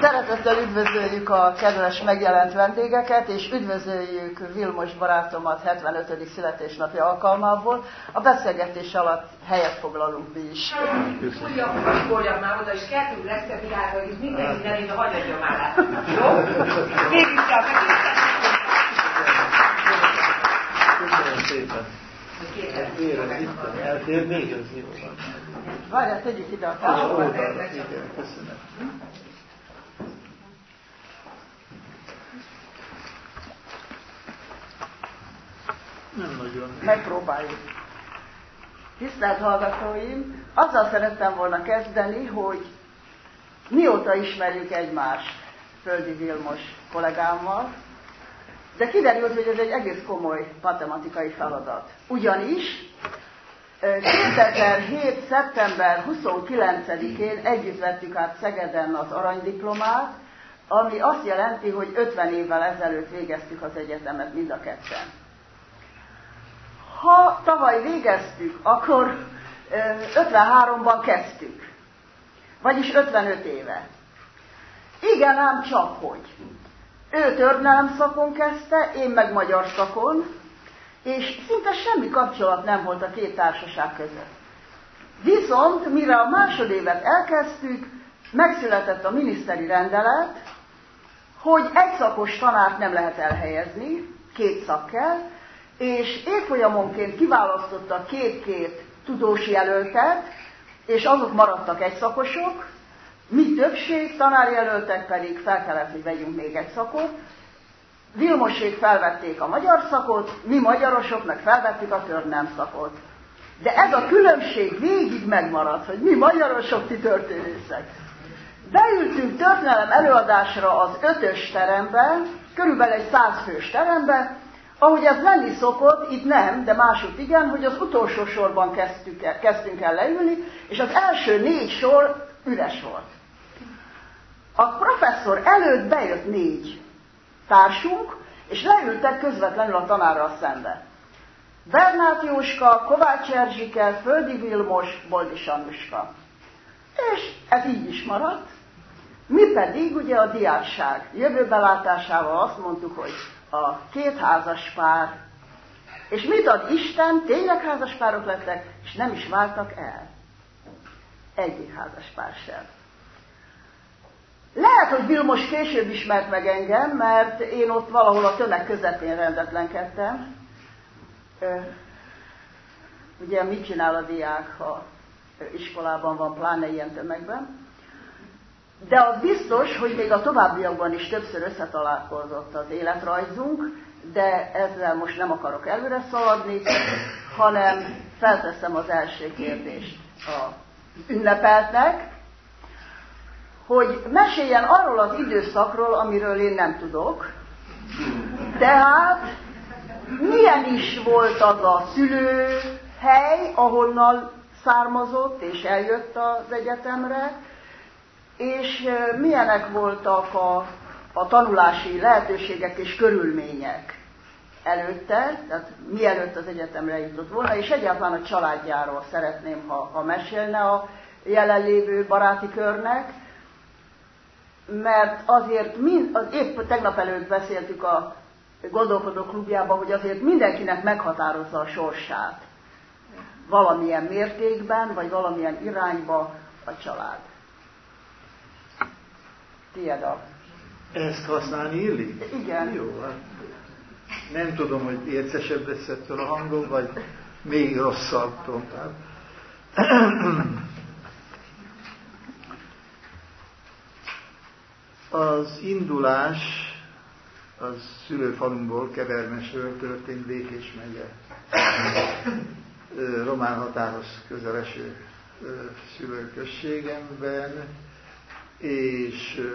Szeretettel üdvözöljük a kedves megjelent vendégeket, és üdvözöljük Vilmos barátomat 75. születésnapja alkalmából. A beszélgetés alatt helyet foglalunk mi is. Újabb koljak már oda, és kettőnk lesz a világa, hogy mindenki nevét a hagyadja már át. Jó? Mégis csak Köszönöm szépen. Eltér még az jó van. Várjál, tegyük ide a társadalmat. Igen, köszönöm. Nem nagyon. Megpróbáljuk. Tisztelt hallgatóim, azzal szerettem volna kezdeni, hogy mióta ismerjük egymást Földi Vilmos kollégámmal, de kiderült, hogy ez egy egész komoly matematikai feladat. Ugyanis 2007. szeptember 29-én együtt vettük át Szegeden az aranydiplomát, ami azt jelenti, hogy 50 évvel ezelőtt végeztük az egyetemet mind a ketten. Ha tavaly végeztük, akkor 53-ban kezdtük, vagyis 55 éve. Igen, ám csak hogy. Ő történelem szakon kezdte, én meg magyar szakon, és szinte semmi kapcsolat nem volt a két társaság között. Viszont, mire a másodévet elkezdtük, megszületett a miniszteri rendelet, hogy egy szakos tanárt nem lehet elhelyezni, két szak kell, és évfolyamonként kiválasztottak két-két tudós jelöltet, és azok maradtak egyszakosok, mi többség, tanárjelöltek pedig fel kellett, hogy vegyünk még egy szakot. Vilmosék felvették a magyar szakot, mi magyarosok meg felvettük a történelem szakot. De ez a különbség végig megmaradt, hogy mi magyarosok, ti történészek. Beültünk történelem előadásra az 5-ös terembe, körülbelül egy 100 fős terembe, ahogy ez lenni szokott, itt nem, de másút igen, hogy az utolsó sorban kezdtünk el leülni, és az első 4 sor üres volt. A professzor előtt bejött 4 társunk, és leültek közvetlenül a tanárral szembe. Bernát Jóska, Kovács Erzsike, Földi Vilmos, Boldi Annuska. És ez így is maradt. Mi pedig ugye a diákság jövőbelátásával azt mondtuk, hogy a 2 házas pár, és mit ad Isten, tényleg házas párok lettek, és nem is váltak el. Egyik házas pár sem. Lehet, hogy Vilmos később ismert meg engem, mert én ott valahol a tömeg közepén rendetlenkedtem. Ugye mit csinál a diák, ha iskolában van, pláne ilyen tömegben? De az biztos, hogy még a továbbiakban is többször összetalálkozott az életrajzunk, de ezzel most nem akarok előre szaladni, hanem felteszem az első kérdést az ünnepeltnek, hogy meséljen arról az időszakról, amiről én nem tudok. Tehát milyen is volt az a szülőhely, ahonnan származott és eljött az egyetemre, és milyenek voltak a tanulási lehetőségek és körülmények előtte, tehát mielőtt az egyetemre jutott volna, és egyáltalán a családjáról szeretném, ha mesélne a jelenlévő baráti körnek, mert azért épp tegnap előtt beszéltük a Gondolkodó Klubjában, hogy azért mindenkinek meghatározza a sorsát valamilyen mértékben, vagy valamilyen irányba a család. Tiéd a... Ezt használni illik? Igen. Jó, hát nem tudom, hogy ércesebb lesz ettől a hangom, vagy még rosszabb, tompább. Az indulás az szülőfalunkból, Kevermesről történt, Békés megye román határhoz közeleső szülőközségemben, és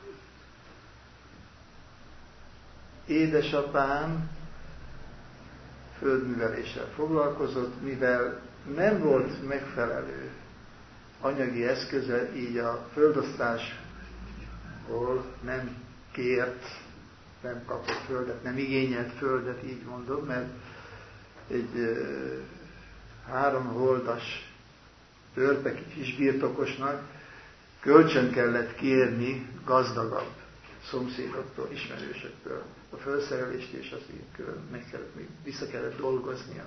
édesapám földműveléssel foglalkozott, mivel nem volt megfelelő anyagi eszköze, így a földosztásból nem kért, nem kapott földet, nem igényelt földet, így mondom, mert egy 3 holdas törpeki kisbirtokosnak kölcsön kellett kérni gazdagabb szomszédoktól, ismerősöktől a felszerelést, és azt így vissza kellett dolgoznia.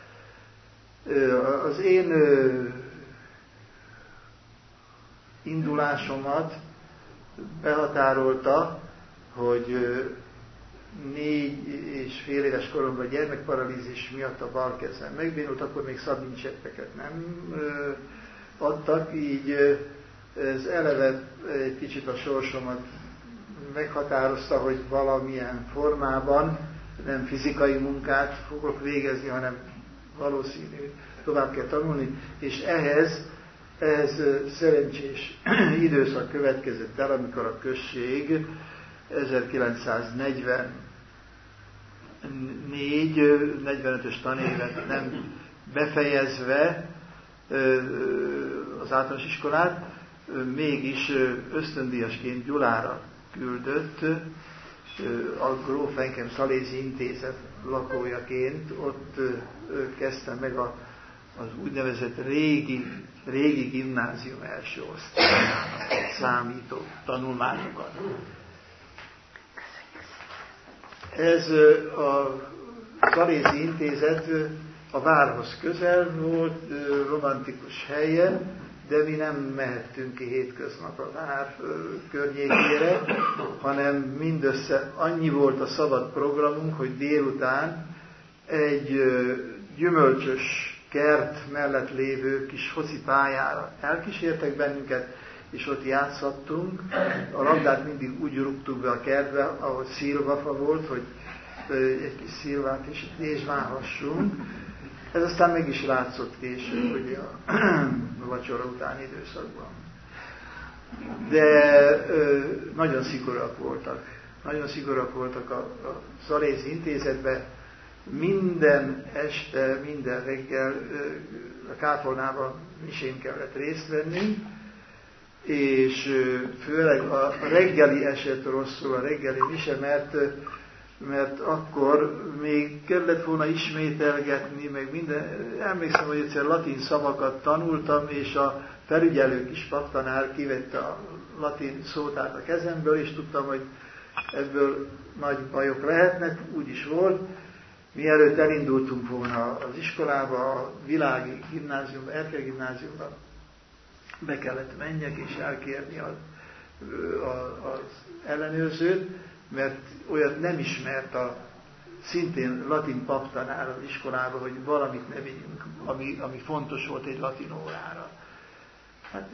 Az én indulásomat behatárolta, hogy 4,5 éves koromban gyermekparalízis miatt a bal kezem megbénult, akkor még szabincseppeket nem adtak, így ez eleve egy kicsit a sorsomat meghatározta, hogy valamilyen formában nem fizikai munkát fogok végezni, hanem valószínű tovább kell tanulni, és ehhez szerencsés időszak következett el, amikor a község 1944-45-ös tanévet nem befejezve az általános iskolát, mégis ösztöndíjasként Gyulára küldött, a Gróf Enckem Szalézi Intézet lakójaként. Ott kezdtem meg az úgynevezett régi gimnázium első osztályának számító tanulmányokat. Ez a Szalézi Intézet a várhoz közel volt, romantikus helyen, de mi nem mehettünk ki hétköznap a vár környékére, hanem mindössze annyi volt a szabad programunk, hogy délután egy gyümölcsös kert mellett lévő kis focipályára elkísértek bennünket, és ott játszhattunk. A labdát mindig úgy rúgtuk be a kertbe, ahol szilvafa volt, hogy egy kis szilvát is nézsválhassunk. Ez aztán meg is látszott később, hogy a vacsora utáni időszakban. De nagyon szigorúak voltak. Nagyon szigorúak voltak a Szalézi Intézetben. Minden este, minden reggel a kápolnában misén kellett részt venni, és főleg a reggeli esett rosszul, a reggeli mise, mert akkor még kellett volna ismételgetni, meg minden. Emlékszem, hogy egyszer latin szavakat tanultam, és a felügyelő kis paptanár kivette a latin szótát a kezemből, és tudtam, hogy ebből nagy bajok lehetnek, úgy is volt. Mielőtt elindultunk volna az iskolába, a világi gimnáziumba, Erkel gimnáziumba, be kellett menjek és elkérni az ellenőrzőt, mert olyat nem ismert a szintén latin paptanár az iskolában, hogy valamit ne vigyünk, ami fontos volt egy latin órára. Hát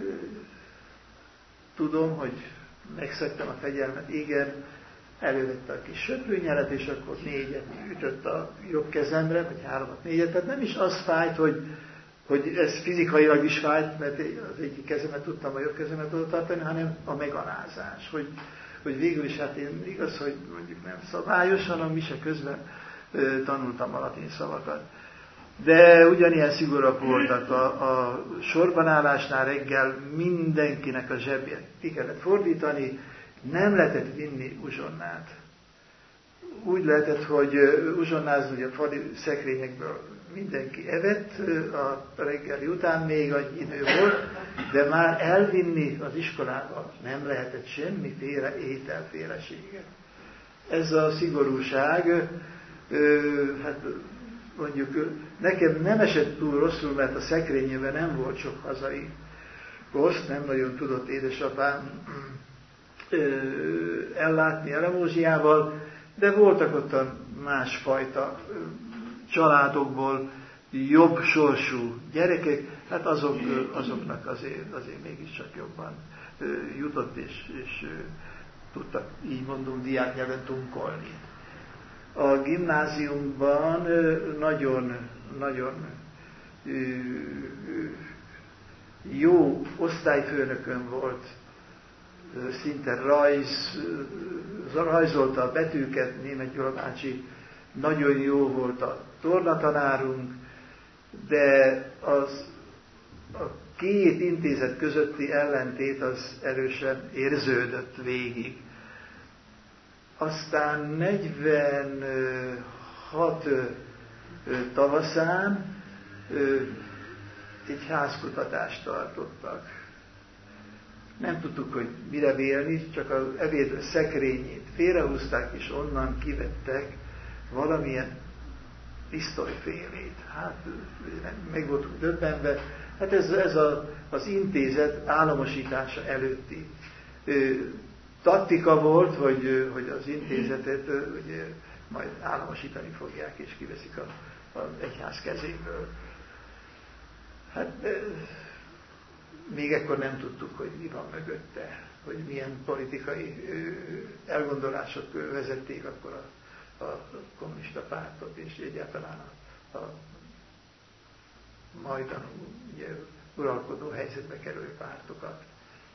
tudom, hogy megszedtem a fegyelmet, igen, elővette a kis söprőnyelet, és akkor 4-et ütött a jobb kezemre, vagy 3-at, 4-et, tehát nem is az fájt, hogy ez fizikailag is fájt, mert az egyik kezemet tudtam a jobb kezemet oda tartani, hanem a megalázás, hogy végül is hát én igaz, hogy mondjuk nem szabályosan, a mise közben tanultam a latin szavakat. De ugyanilyen szigorúak voltak a sorbanállásnál reggel, mindenkinek a zsebjét ki kellett fordítani, nem lehetett vinni uzsonnát. Úgy lehetett, hogy uzsonnázni, hogy a fali szekrényekből mindenki evett a reggeli után, még annyi idő volt, de már elvinni az iskolába nem lehetett semmiféle ételféleséget. Ez a szigorúság, hát mondjuk nekem nem esett túl rosszul, mert a szekrényében nem volt sok hazai koszt, nem nagyon tudott édesapám ellátni elemózsiával, de voltak ott a másfajta családokból jobb sorsú gyerekek, hát azoknak azért mégiscsak jobban jutott, és tudtak, így mondom, diáknyelven tunkolni. A gimnáziumban nagyon jó osztályfőnökön volt, szinte rajzolta a betűket, Németh Gyula bácsi, nagyon jó volt a tornatanárunk, de a két intézet közötti ellentét az erősen érződött végig. Aztán 46 tavaszán egy házkutatást tartottak. nem tudtuk, hogy mire vélni, csak az ebéd szekrényét félrehúzták, és onnan kivettek valamilyen pisztolyfélét. Hát meg voltunk döbbenve. Hát ez az intézet államosítása előtti taktika volt, hogy az intézetet hogy majd államosítani fogják, és kiveszik az egyház kezéből. Hát még ekkor nem tudtuk, hogy mi van mögötte, hogy milyen politikai elgondolások vezették akkor a kommunista pártot, és egyáltalán a majdan ugye, uralkodó helyzetbe kerülő pártokat.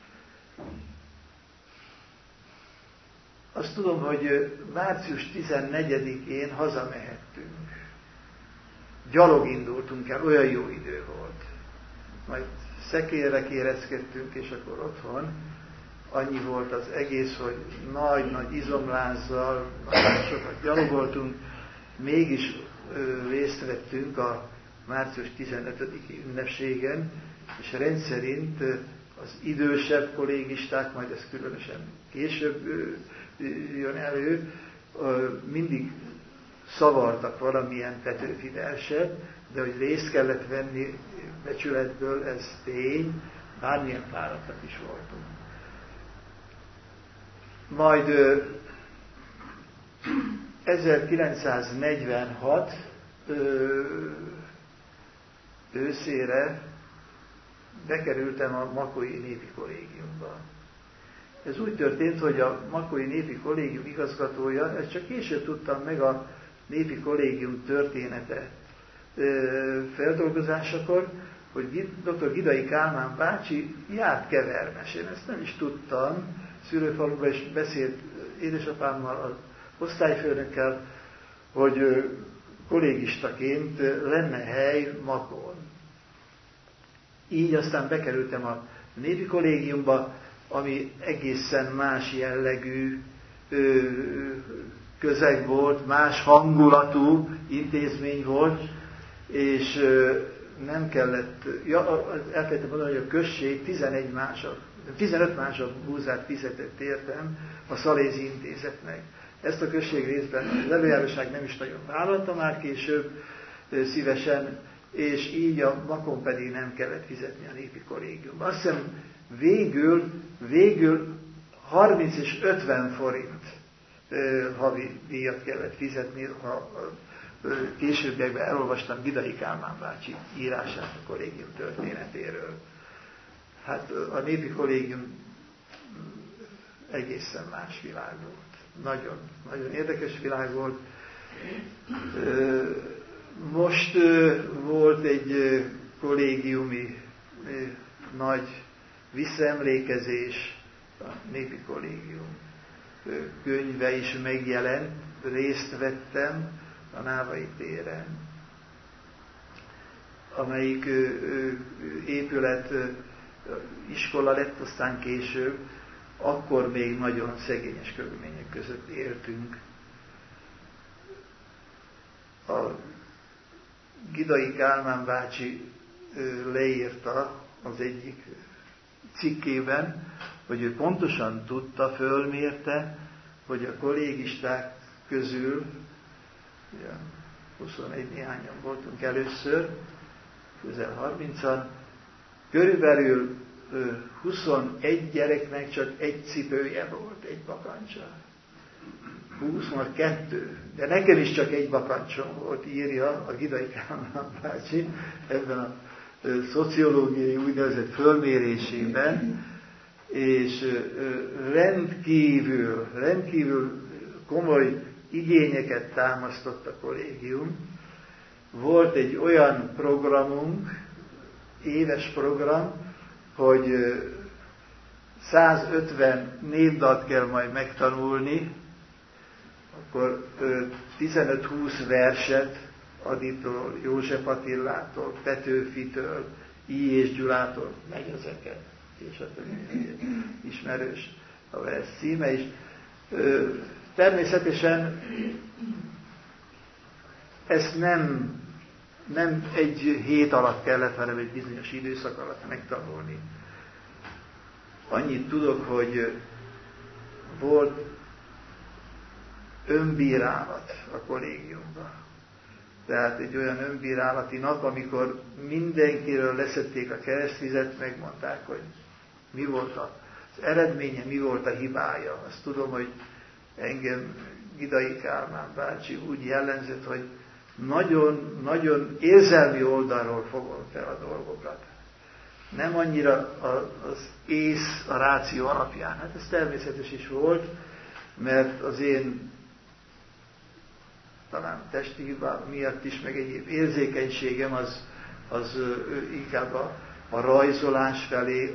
Azt tudom, hogy március 14-én hazamehettünk. Gyalog indultunk el, olyan jó idő volt. Majd szekérre kérezkedtünk, és akkor otthon annyi volt az egész, hogy nagy-nagy izomlázzal, sokat gyalogoltunk, mégis részt vettünk a március 15-i ünnepségen, és rendszerint az idősebb kollégisták, majd ez különösen később jön elő, mindig szavartak valamilyen Petőfi verset, de hogy részt kellett venni becsületből, ez tény, bármilyen fáradtak is voltunk. Majd 1946 őszére bekerültem a Makói Népi Kollégiumba. Ez úgy történt, hogy a Makói Népi Kollégium igazgatója, ezt csak később tudtam meg a Népi Kollégium története feldolgozásakor, hogy dr. Gidai Kálmán bácsi járt Kevermes. Én ezt nem is tudtam, szülőfaluban is beszélt édesapámmal, az osztályfőnökkel, hogy kollégistaként lenne hely Makón. Így aztán bekerültem a Népi Kollégiumba, ami egészen más jellegű közeg volt, más hangulatú intézmény volt, és nem kellett, elfelejtettem mondani, hogy a község 15 mások búzát fizetett értem a Szalézi Intézetnek. Ezt a község részben a levéljáróság nem is nagyon vállalta már később szívesen, és így a Makón pedig nem kellett fizetni a Népi Kollégiumba. Azt hiszem végül 30 és 50 forint havi díjat kellett fizetni, ha későbbiekben elolvastam Gidai Kálmán bácsi írását a kollégium történetéről. Hát a Népi Kollégium egészen más világ volt. Nagyon, nagyon érdekes világ volt. Most volt egy kollégiumi nagy visszaemlékezés, a Népi Kollégium könyve is megjelent, részt vettem a Návai téren, amelyik épület iskola lett, aztán később, akkor még nagyon szegényes körülmények között éltünk. A Gidai Kálmán bácsi leírta az egyik cikkében, hogy ő pontosan tudta, fölmérte, hogy a kollégisták közül, 21 néhányan voltunk először, közel 30-an, körülbelül 21 gyereknek csak egy cipője volt, egy bakancsa. 22, de nekem is csak egy bakancsom volt, írja a Gidai Kálmán bácsi ebben a szociológiai úgynevezett fölmérésében, és rendkívül komoly igényeket támasztott a kollégium. Volt egy olyan programunk, éves program, hogy 150 névdalt kell majd megtanulni, akkor 15-20 verset Aditól, József Attilától, Petőfitől, I. és Gyulától, megy ezeket, és a ismerős a vers címe is. Természetesen ezt nem egy hét alatt kellett, hanem egy bizonyos időszak alatt megtanulni. Annyit tudok, hogy volt önbírálat a kollégiumban. Tehát egy olyan önbírálati nap, amikor mindenkiről leszették a keresztvizet, megmondták, hogy mi volt az eredménye, mi volt a hibája. Azt tudom, hogy engem Gidai Kálmán bácsi úgy jellemzett, hogy nagyon érzelmi oldalról fogom fel a dolgokat. Nem annyira az ész, a ráció alapján. Hát ez természetes is volt, mert az én talán testi hibám miatt is, meg egyéb érzékenységem az inkább a rajzolás felé,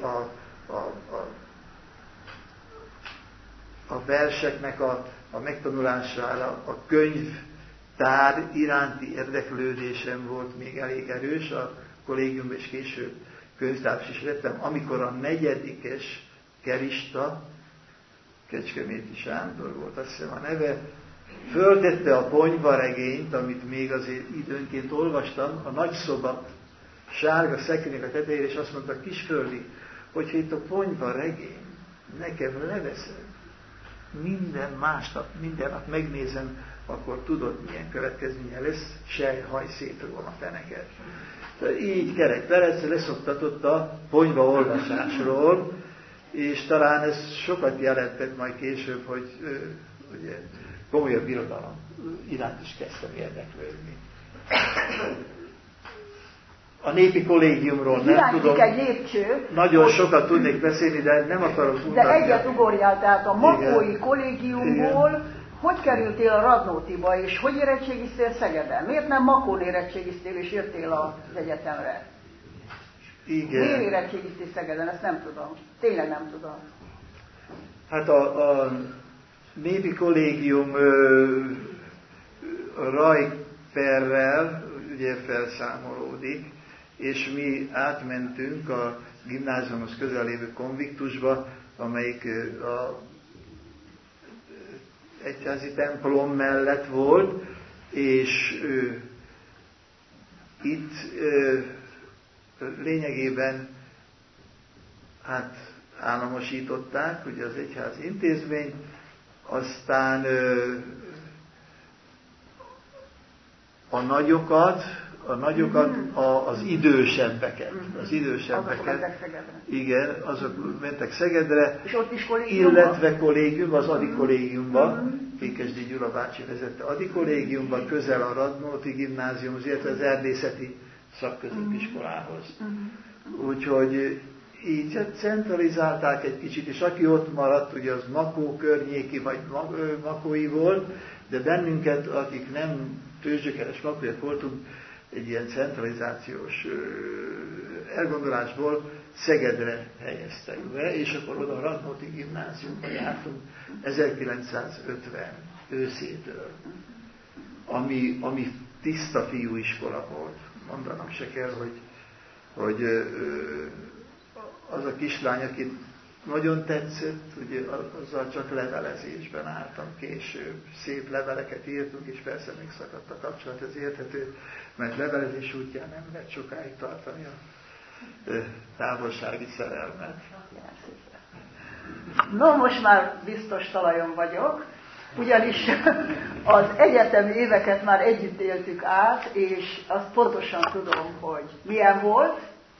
a verseknek a megtanulására, a könyvtár iránti érdeklődésem volt még elég erős, a kollégiumban és később könyvtárs is lettem, amikor a 4. kerista, Kecskeméti Sándor volt azt hiszem a neve, föltette a ponyvaregényt, amit még azért időnként olvastam, a nagyszoba sárga szekrénynek a tetejére, és azt mondta, Kisföldi, hogyha itt a ponyvaregény nekem leveszed, minden nap megnézem, akkor tudod, milyen következménye lesz, sejhaj szétról a feneket. Így kerek Perec leszoktatott a ponyva olvasásról, és talán ez sokat jelentett majd később, hogy ugye, komolyabb irodalom iránt is kezdtem érdeklődni. A népi kollégiumról nem tudom, egy lépcső, nagyon sokat tudnék beszélni, de nem akarok mutatni. De egyet ugorjál, tehát a Makói kollégiumból hogy kerültél a Radnótiba, és hogy érettségiztél Szegeden? Miért nem Makón érettségiztél, és jöttél az egyetemre? Igen. Miért érettségiztél Szegeden? Ezt nem tudom. Tényleg nem tudom. Hát a népi kollégium rajperrel ugye felszámolódik, és mi átmentünk a gimnáziumhoz közel lévő konviktusba, amelyik a egyházi templom mellett volt, és itt lényegében hát államosították ugye az egyházi intézményt, aztán a nagyokat, az idősebbeket. Igen, azok mentek Szegedre, és ott is illetve kollégium, az Adi kollégiumban, Kékesdi Gyula bácsi vezette Adi kollégiumban, közel a Radnóti gimnáziumhoz, illetve az erdészeti szakközépiskolához. Úgyhogy így centralizálták egy kicsit, és aki ott maradt, ugye az Makó környéki, vagy makói volt, de bennünket, akik nem tőzsgyökeres makóiak voltunk, egy ilyen centralizációs elgondolásból Szegedre helyeztek be, és akkor oda a Radnóti gimnáziumba jártunk 1950 őszétől, ami tiszta fiúiskola volt. Mondanom se kell, hogy az a kislány, akit nagyon tetszett, ugye azzal csak levelezésben álltam később. Szép leveleket írtunk, és persze még szakadt a kapcsolat, ez érthető, mert levelezés útján nem lehet sokáig tartani a távolsági szerelmet. No, most már biztos talajon vagyok, ugyanis az egyetemi éveket már együtt éltük át, és azt pontosan tudom, hogy milyen volt.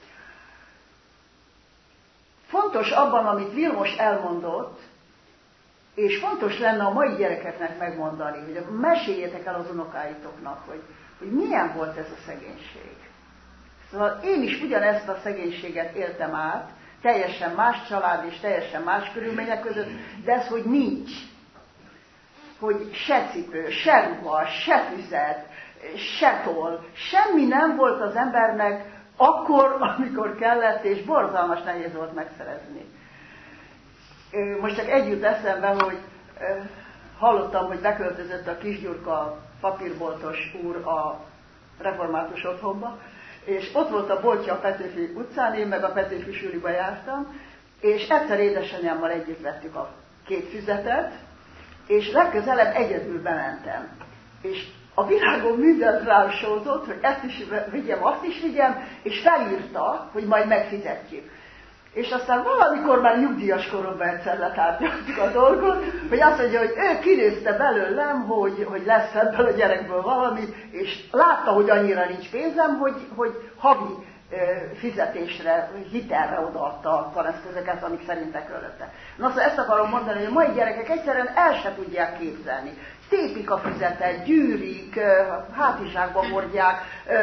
Fontos abban, amit Vilmos elmondott, és fontos lenne a mai gyerekeknek megmondani, hogy meséljétek el az unokáitoknak, hogy milyen volt ez a szegénység. Szóval én is ugyanezt a szegénységet éltem át, teljesen más család és teljesen más körülmények között, de ez, hogy nincs. Hogy se cipő, se ruha, se füzet, se toll, semmi nem volt az embernek akkor, amikor kellett, és borzalmas nehéz volt megszerezni. Most csak egy jut eszembe, hogy hallottam, hogy beköltözött a Kisgyurka papírboltos úr a református otthonba, és ott volt a boltja a Petőfi utcán, én meg a Petőfi suliba jártam, és egyszer édesanyámmal együtt vettük a 2 füzetet, és legközelebb egyedül bementem. És a világon mindent rám sózott, hogy ezt is vigyem, azt is vigyem, és felírta, hogy majd megfizetjük. És aztán valamikor már nyugdíjas koromban egyszer letárgyaltuk a dolgot, hogy azt mondja, hogy ő kinézte belőlem, hogy lesz ebből a gyerekből valami, és látta, hogy annyira nincs pénzem, hogy havi fizetésre, hitelre odaadta a taneszközöket, amik szerintek ölötte. Na szóval ezt akarom mondani, hogy a mai gyerekek egyszerűen el se tudják képzelni. Tépik a füzetet, gyűrik, hátizsákba hordják,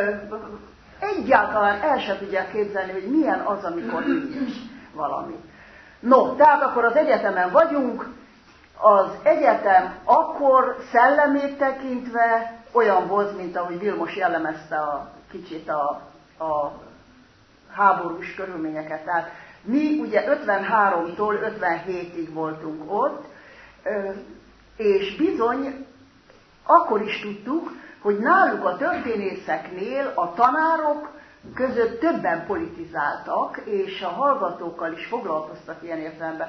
egyáltalán el se tudják képzelni, hogy milyen az, amikor nincs valami. No, tehát akkor az egyetemen vagyunk, az egyetem akkor szellemét tekintve olyan volt, mint ahogy Vilmos jellemezte kicsit a háborús körülményeket. Tehát mi ugye 53-tól 57-ig voltunk ott, és bizony akkor is tudtuk, hogy náluk a történészeknél a tanárok között többen politizáltak, és a hallgatókkal is foglalkoztak ilyen értelemben.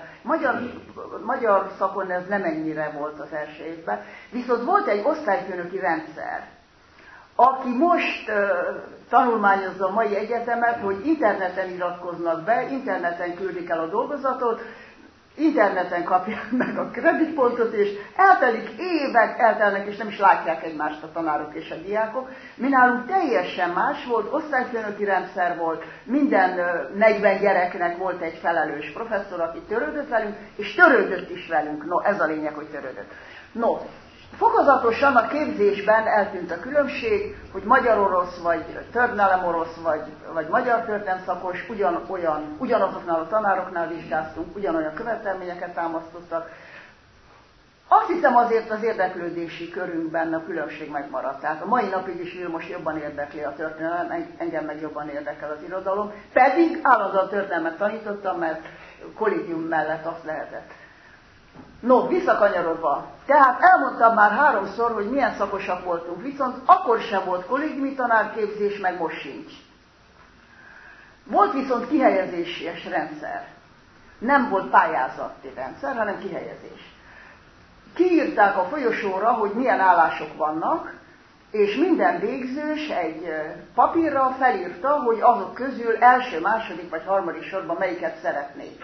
Magyar szakon ez nem ennyire volt az első évben, viszont volt egy osztályfőnöki rendszer, aki most tanulmányozza a mai egyetemet, hogy interneten iratkoznak be, interneten küldik el a dolgozatot, interneten kapják meg a kreditpontot, és eltelik évek, eltelnek, és nem is látják egymást a tanárok és a diákok. Mi nálunk teljesen más volt, osztályfőnöki rendszer volt, minden 40 gyereknek volt egy felelős professzor, aki törődött velünk, és törődött is velünk. No, ez a lényeg, hogy törődött. No, fokozatosan a képzésben eltűnt a különbség, hogy magyar-orosz, vagy történelem-orosz, vagy magyar történelem szakos, ugyanazoknál a tanároknál vizsgáztunk, ugyanolyan követelményeket támasztottak. Azt hiszem azért az érdeklődési körünkben a különbség megmaradt. Tehát a mai napig is Vilmos jobban érdekli a történelem, engem meg jobban érdekel az irodalom, pedig állandóan történelmet tanítottam, mert kollégium mellett azt lehetett. No, visszakanyarodva. Tehát elmondtam már 3-szor, hogy milyen szakosak voltunk, viszont akkor sem volt kollégiumi tanárképzés, meg most sincs. Volt viszont kihelyezéses rendszer. Nem volt pályázati rendszer, hanem kihelyezés. Kiírták a folyosóra, hogy milyen állások vannak, és minden végzős egy papírra felírta, hogy azok közül első, második vagy harmadik sorban melyiket szeretnék.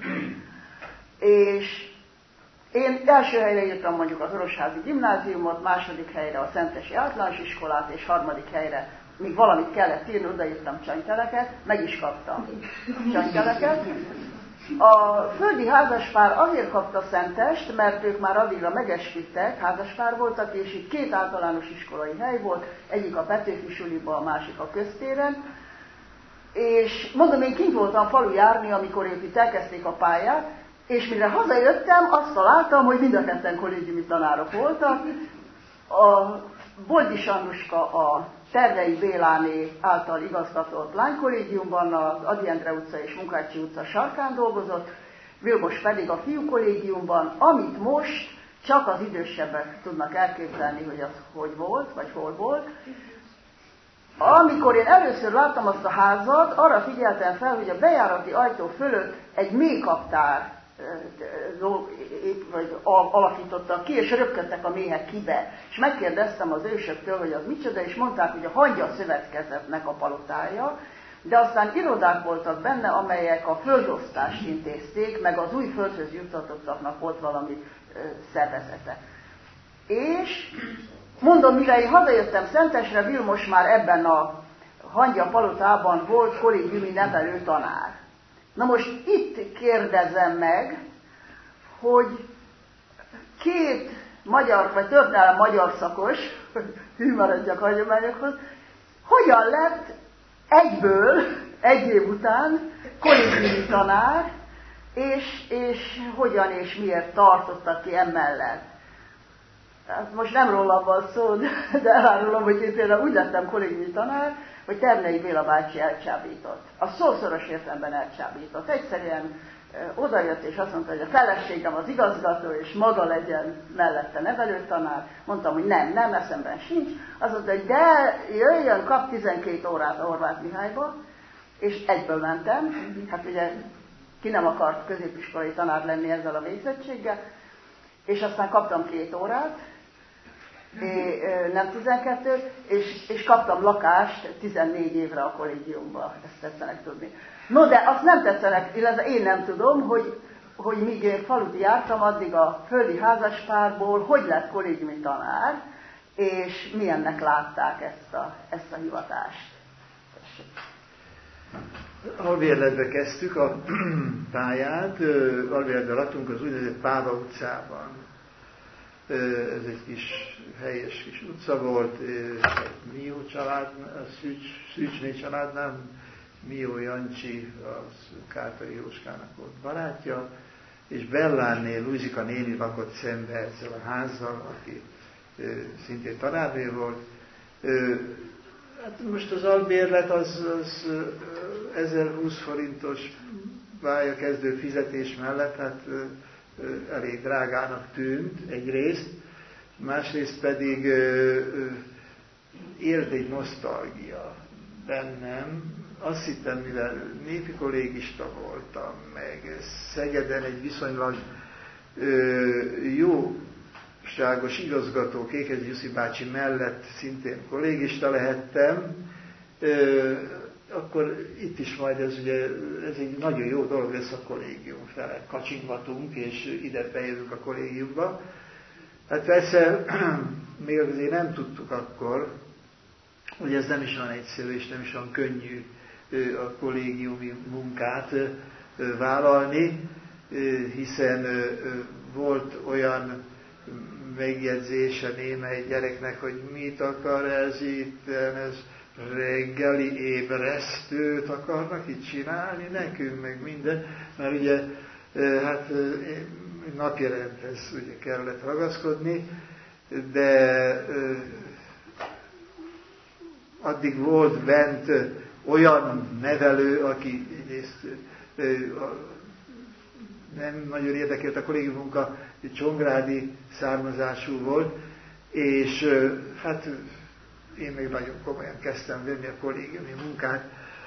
És én első helyre írtam mondjuk az Orosházi Gimnáziumot, második helyre a Szentesi Általános Iskolát, és harmadik helyre, míg valamit kellett írni, odaírtam Csanyteleket, meg is kaptam Csanyteleket. A földi házaspár azért kapta Szentest, mert ők már addigra megesküdtek, házaspár voltak, és itt 2 általános iskolai hely volt, egyik a Petőfi suliba, a másik a köztéren. És mondom, én kint voltam falu járni, amikor ők itt elkezdték a pályát, és mire hazajöttem, azt találtam, hogy mind a ketten kollégiumi tanárok voltak. A Boldi Annuska a Tervei Béláné által igazgatott lánykollégiumban, az Ady Endre utca és Munkácsi utca sarkán dolgozott, Vilmos pedig a fiúkollégiumban, amit most csak az idősebbek tudnak elképzelni, hogy az hogy volt, vagy hol volt. Amikor én először láttam azt a házat, arra figyeltem fel, hogy a bejárati ajtó fölött egy méhkaptár alakítottak ki, és röpködtek a méhek kibe. És megkérdeztem az ősöktől, hogy az micsoda, és mondták, hogy a Hangya Szövetkezetnek a palotája, de aztán irodák voltak benne, amelyek a földosztást intézték, meg az új földhöz juttatottaknak volt valami szervezete. És mondom, mire én hazajöttem Szentesre, Vilmos már ebben a Hangya palotában volt kollégiumi nevelő tanár. Na most itt kérdezem meg, hogy 2 magyar, vagy történelem magyar szakos, hű maradjak hagyományokhoz, hogyan lett egyből, egy év után kollégiumi tanár, és hogyan és miért tartottak ki emellett. Hát most nem rólam van szó, de elárulom, hogy én például úgy lettem kollégiumi tanár, hogy Ternei Béla bácsi elcsábított. A szószoros értelemben elcsábított. Egyszerűen odajött és azt mondta, hogy a feleségem az igazgató, és maga legyen mellette nevelőtanár. Mondtam, hogy nem, eszemben sincs. Azt mondta, hogy de jöjjön, kap 12 órát a Horváth Mihályba, és egyből mentem. Hát ugye ki nem akart középiskolai tanár lenni ezzel a végzettséggel, és aztán kaptam 2 órát, nem 12, és kaptam lakást 14 évre a kollégiumba, ezt tetszenek tudni. No, de azt nem tetszenek, illetve én nem tudom, hogy míg én faluti jártam, addig a földi házaspárból hogy lett kollégiumi tanár, és milyennek látták ezt a hivatást. Albérletbe kezdtük a pályát, Albérletben laktunk az úgynevezett Páva utcában. Ez egy kis helyes kis utca volt, Mió család, a Szűcsné családnál, Mió Jancsi, az Kártai Jóskának volt barátja, és Bellánnél Luzsika néni lakott szembe ezzel a házzal, aki szintén tanárnő volt. Hát most az albérlet az 1020 forintos pályakezdő fizetés mellett hát elég drágának tűnt egyrészt, másrészt pedig élt egy nosztalgia bennem. Azt hittem, mivel népi kollégista voltam, meg Szegeden egy viszonylag jóságos igazgató, Kékez Jussi bácsi mellett szintén kollégista lehettem, akkor itt is majd ez egy nagyon jó dolog lesz a kollégium fele. Kacsingatunk, és ide bejövünk a kollégiumba. Hát persze, még azért nem tudtuk akkor, hogy ez nem is olyan egyszerű, és nem is olyan könnyű a kollégiumi munkát vállalni, hiszen volt olyan megjegyzése némely gyereknek, hogy mit akar ez itt, ez reggeli ébresztőt akarnak itt csinálni nekünk, meg minden, mert ugye hát napjelenthez ugye kellett ragaszkodni, de addig volt bent olyan nevelő, aki egyrészt nem nagyon érdekelt a kollégium munka, csongrádi származású volt, és hát én még nagyon komolyan kezdtem venni a kollégiumi munkát.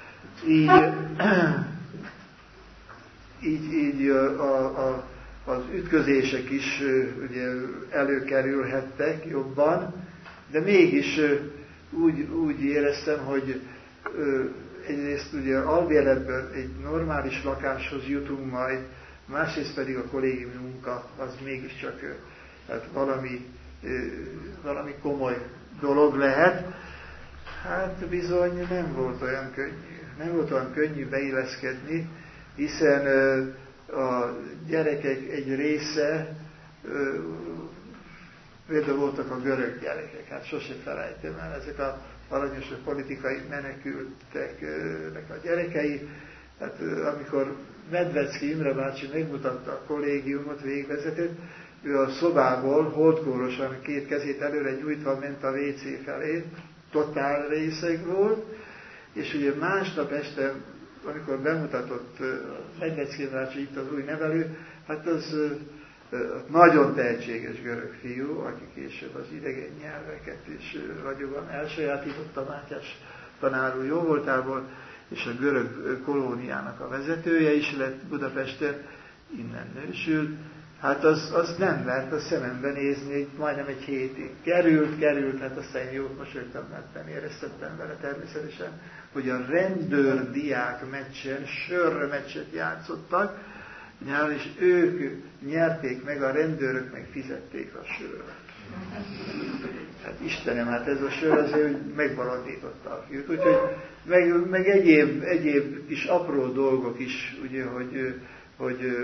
Így az ütközések is ugye előkerülhettek jobban, de mégis úgy éreztem, hogy egyrészt ugye albérletből egy normális lakáshoz jutunk majd, másrészt pedig a kollégiumi munka az mégiscsak hát valami komoly dolog lehet. Hát bizony nem volt olyan könnyű. Nem volt olyan könnyű beilleszkedni, hiszen a gyerekek egy része, például voltak a görög gyerekek, hát sose felejtem el, ezek a aranyos politikai menekülteknek a gyerekei. Hát amikor Medvecki Imre bácsi megmutatta a kollégiumot, végvezetett, ő a szobából holdkórosan két kezét előre nyújtva ment a WC felé, totál részeg volt, és ugye másnap este, amikor bemutatott Medvecki Imre bácsi itt az új nevelő, hát az nagyon tehetséges görög fiú, aki később az idegen nyelveket is ragyogóan elsajátította Mátyás tanár úr jóvoltából, és a görög kolóniának a vezetője is lett Budapesten, innen nősült. Hát az nem lehet a szemembe nézni, majdnem egy hétig. Került, hát aztán jót mosolyogtam, mert nem éreztettem vele természetesen, hogy a rendőr-diák meccsen, sörmeccset játszottak, és ők nyerték meg, a rendőrök meg fizették a sört. Hát Istenem, hát ez a sör azért, hogy megbalandította a fiút. Úgyhogy meg egyéb kis apró dolgok is, ugye, hogy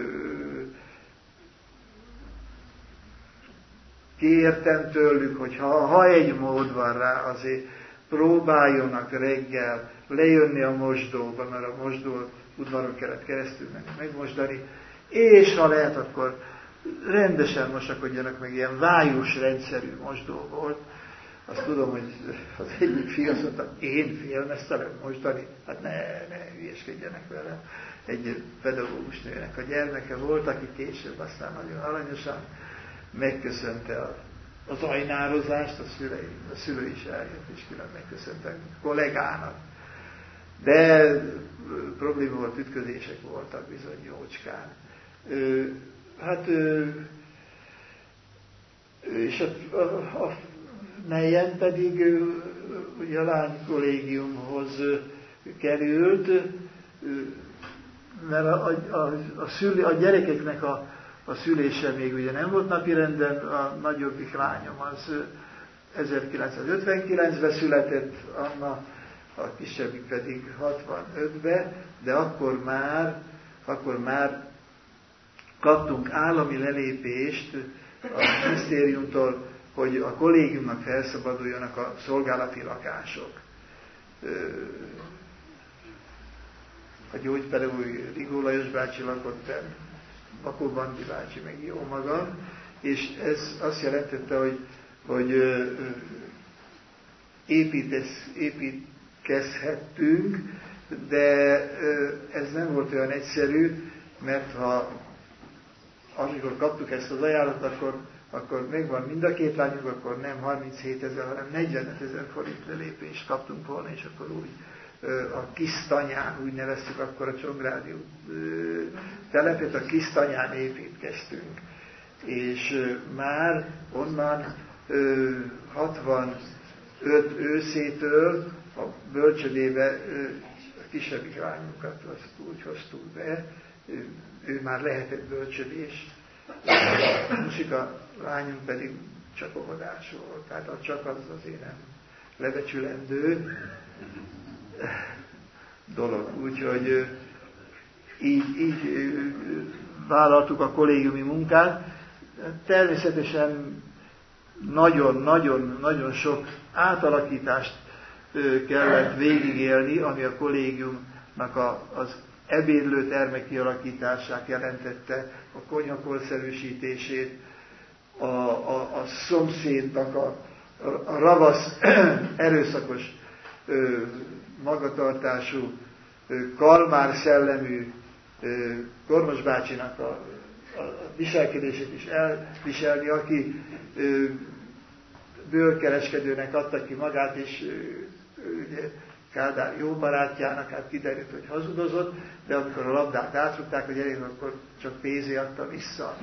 kértem tőlük, hogy ha egy mód van rá, azért próbáljonak reggel lejönni a mosdóba, mert a mosdó udvaron kellett keresztül megmosdani, és ha lehet, akkor rendesen mosakodjanak, meg ilyen vájus rendszerű mosdó volt. Azt tudom, hogy az egyik fiú azt mondta, én félmeztelem mosdani, hát ne hülyeskedjenek vele. Egy pedagógus nőnek a gyermeke volt, aki később aztán nagyon aranyosan megköszönte az ajnározást, a szülő is eljött, és külön megköszönte a kollégának. De probléma volt, ütközések voltak bizony jócskán. És Nejen pedig ugye a lány kollégiumhoz került, mert a gyerekeknek a szülése még ugye nem volt napirenden, a nagyobbik lányom az 1959-ben született, Anna, a kisebbik pedig 65-ben, de akkor már kaptunk állami lelépést a minisztériumtól, hogy a kollégiumnak felszabaduljanak a szolgálati lakások. A gyógypedagógus Rigó Lajos bácsi lakott benn, Bakó Bandi bácsi, meg jó magam, és ez azt jelentette, hogy építkezhettünk, de ez nem volt olyan egyszerű, mert amikor kaptuk ezt az ajánlatot, akkor megvan mind a két lányunk, akkor nem 37 000, hanem 45 000 forint lelépést kaptunk volna, és akkor úgy a Kisztanyán, úgy neveztük akkor a Csongrádi telepet, a Kisztanyán építkeztünk. És már onnan 65 őszétől a bölcsödébe a kisebbik lányunkat azt úgy hoztuk be, ő már lehetett bölcsödés, a musika lányunk pedig csak óvodás volt, tehát a csak az azért nem lebecsülendő dolog. Úgyhogy így vállaltuk a kollégiumi munkát. Természetesen nagyon sok átalakítást kellett végigélni, ami a kollégiumnak az ebédlőtermek kialakítását jelentette, a konyhakorszerűsítését, a szomszédnak a ravasz, erőszakos, magatartású, kalmár szellemű Kormos bácsinak a viselkedését is elviselni, aki bőrkereskedőnek adta ki magát, és ugye Kádár jó barátjának, hát kiderült, hogy hazudozott, de amikor a labdát átrúgták a gyerek, akkor csak pénzé adta vissza.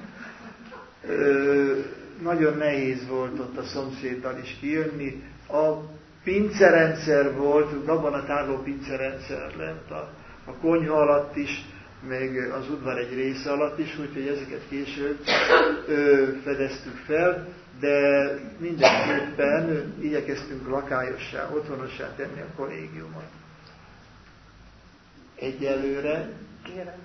Nagyon nehéz volt ott a szomszéddal is kijönni. A pincerendszer volt, gabonatárló pincerendszer lett a konyha alatt is, meg az udvar egy része alatt is, úgyhogy ezeket később fedeztük fel, de mindenképpen igyekeztünk lakályossá, otthonossá tenni a kollégiumot. Egyelőre. Kérem.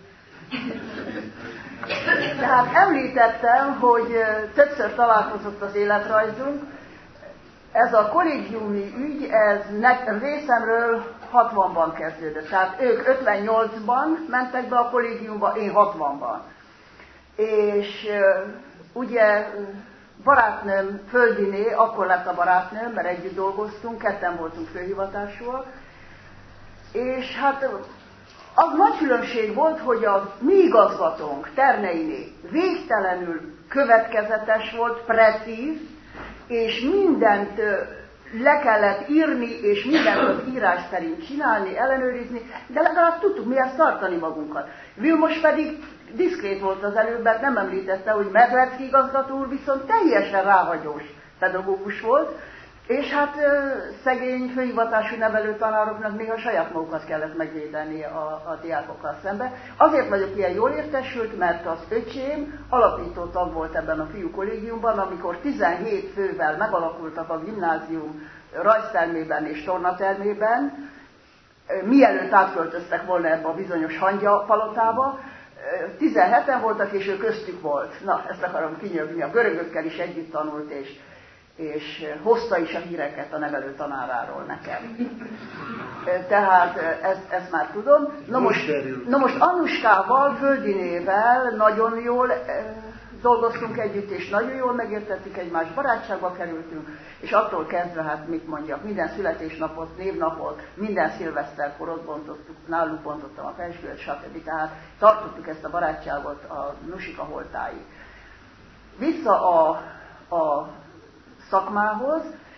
Tehát említettem, hogy többször találkozott az életrajzunk. Ez a kollégiumi ügy, ez részemről 60-ban kezdődött. Tehát ők 58-ban mentek be a kollégiumba, én 60-ban. És ugye barátnőm, Földiné, akkor lett a barátnőm, mert együtt dolgoztunk, ketten voltunk főhivatásúak. És hát az nagy különbség volt, hogy a mi igazgatónk, Terneiné, végtelenül következetes volt, precíz, és mindent le kellett írni, és mindent az írás szerint csinálni, ellenőrizni, de legalább tudtuk mihez tartani magunkat. Vilmos pedig diszkrét volt az előbb, mert nem említette, hogy Medlecki igazgató úr viszont teljesen ráhagyós pedagógus volt, és hát szegény főhivatású nevelőtanároknak még a saját magukat kellett megvédeni a diákokkal szemben. Azért vagyok ilyen jól értesült, mert az öcsém alapító tag volt ebben a fiú kollégiumban, amikor 17 fővel megalakultak a gimnázium rajztermében és tornatermében, mielőtt átköltöztek volna ebbe a bizonyos hangya palotába, 17-en voltak, és ő köztük volt. Na, ezt akarom kinyögni, a görögökkel is együtt tanult, és hozta is a híreket a nevelő tanáráról nekem. Tehát ezt már tudom. Na most Annuskával, Földinével nagyon jól dolgoztunk együtt, és nagyon jól megértettük egymást, barátságba kerültünk, és attól kezdve, hát mit mondjak, minden születésnapot, névnapot, minden szilveszterkor ott bontottuk, náluk bontottam a felsőt, stb. Tehát tartottuk ezt a barátságot a Nusika holtáig. Vissza a szakmához,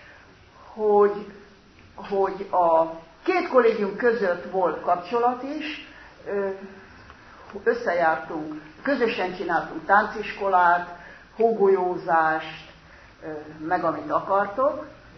hogy a két kollégium között volt kapcsolat is, összejártunk, közösen csináltunk tánciskolát, hógolyózást, meg amit akartok,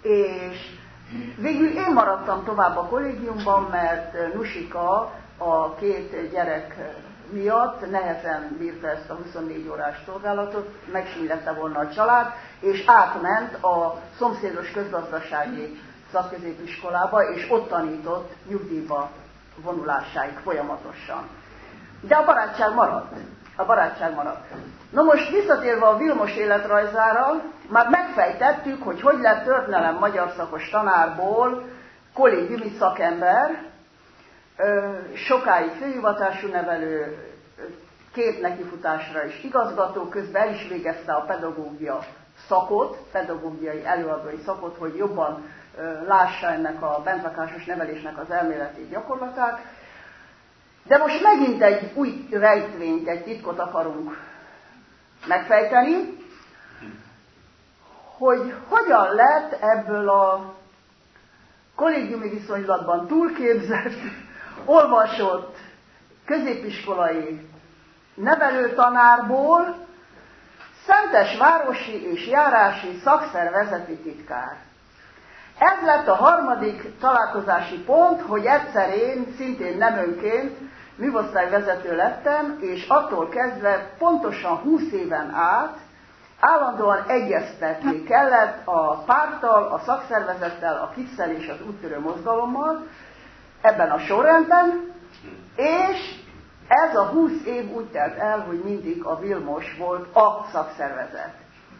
És végül én maradtam tovább a kollégiumban, mert Nusika a 2 gyerek miatt nehezen bírta ezt a 24 órás szolgálatot, megsínylette volna a család, és átment a szomszédos közgazdasági szakközépiskolába, és ott tanított nyugdíjba vonulásáig folyamatosan. De a barátság maradt. A barátság maradt. Na most visszatérve a Vilmos életrajzára, már megfejtettük, hogy lett történelem magyar szakos tanárból kollégiumi szakember, sokáig főhivatású nevelő, 2 nekifutásra is igazgató, közben el is végezte a pedagógia szakot, pedagógiai előadói szakot, hogy jobban lássa ennek a bentlakásos nevelésnek az elméleti gyakorlatát. De most megint egy új rejtvényt, egy titkot akarunk megfejteni, hogy hogyan lett ebből a kollégiumi viszonylatban túlképzett, olvasott középiskolai nevelőtanárból szentesvárosi és járási szakszervezeti titkár. Ez lett a 3. találkozási pont, hogy egyszer én, szintén nem önként, műosztályvezető lettem, és attól kezdve pontosan 20 éven át állandóan egyeztetni kellett a párttal, a szakszervezettel, a KISZ-szel és az úttörő mozgalommal ebben a sorrendben, és ez a 20 év úgy telt el, hogy mindig a Vilmos volt a szakszervezet.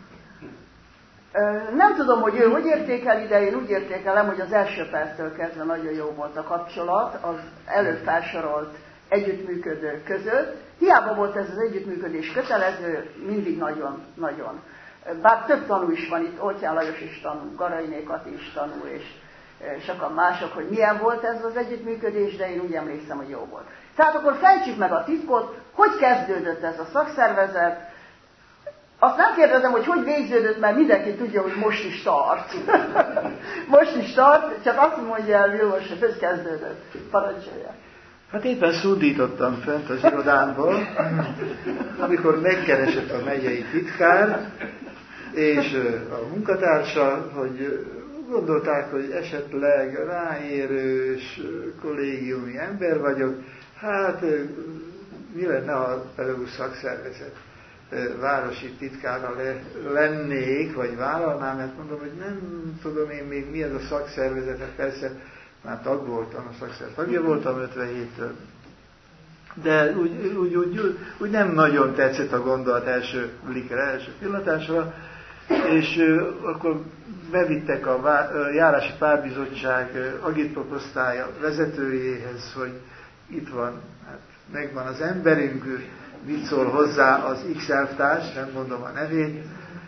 Nem tudom, hogy ő hogy értékel ide, én úgy értékelem, hogy az első perctől kezdve nagyon jó volt a kapcsolat az előbb felsorolt együttműködők között. Hiába volt ez az együttműködés kötelező, mindig nagyon. Bár több tanú is van itt, Oltyán Lajos is tanul, Garainékat is tanul, és sokan mások, hogy milyen volt ez az együttműködés, de én úgy emlékszem, hogy jó volt. Tehát akkor fejtsük meg a titkot, hogy kezdődött ez a szakszervezet. Azt nem kérdezem, hogy végződött, mert mindenki tudja, hogy most is tart. Most is tart, csak azt mondja el Vilmos, hogy ez kezdődött. Parancsolja. Hát éppen szundítottam fent az irodámban, amikor megkeresett a megyei titkár, és a munkatársa, hogy gondolták, hogy esetleg ráérős kollégiumi ember vagyok, hát mi lenne, ha pedagógus szakszervezet városi titkára lennék, vagy vállalnám, mert mondom, hogy nem tudom én még mi ez a szakszervezet, hát persze már tag voltam, a szakszervezet tagja voltam 57-től. De úgy nem nagyon tetszett a gondolat első blikre, első pillanatásra, és akkor bevittek a járási pártbizottság agitproposztálya vezetőjéhez, hogy itt van, hát megvan az emberünk, mit szól hozzá az X elvtárs, nem mondom a nevét,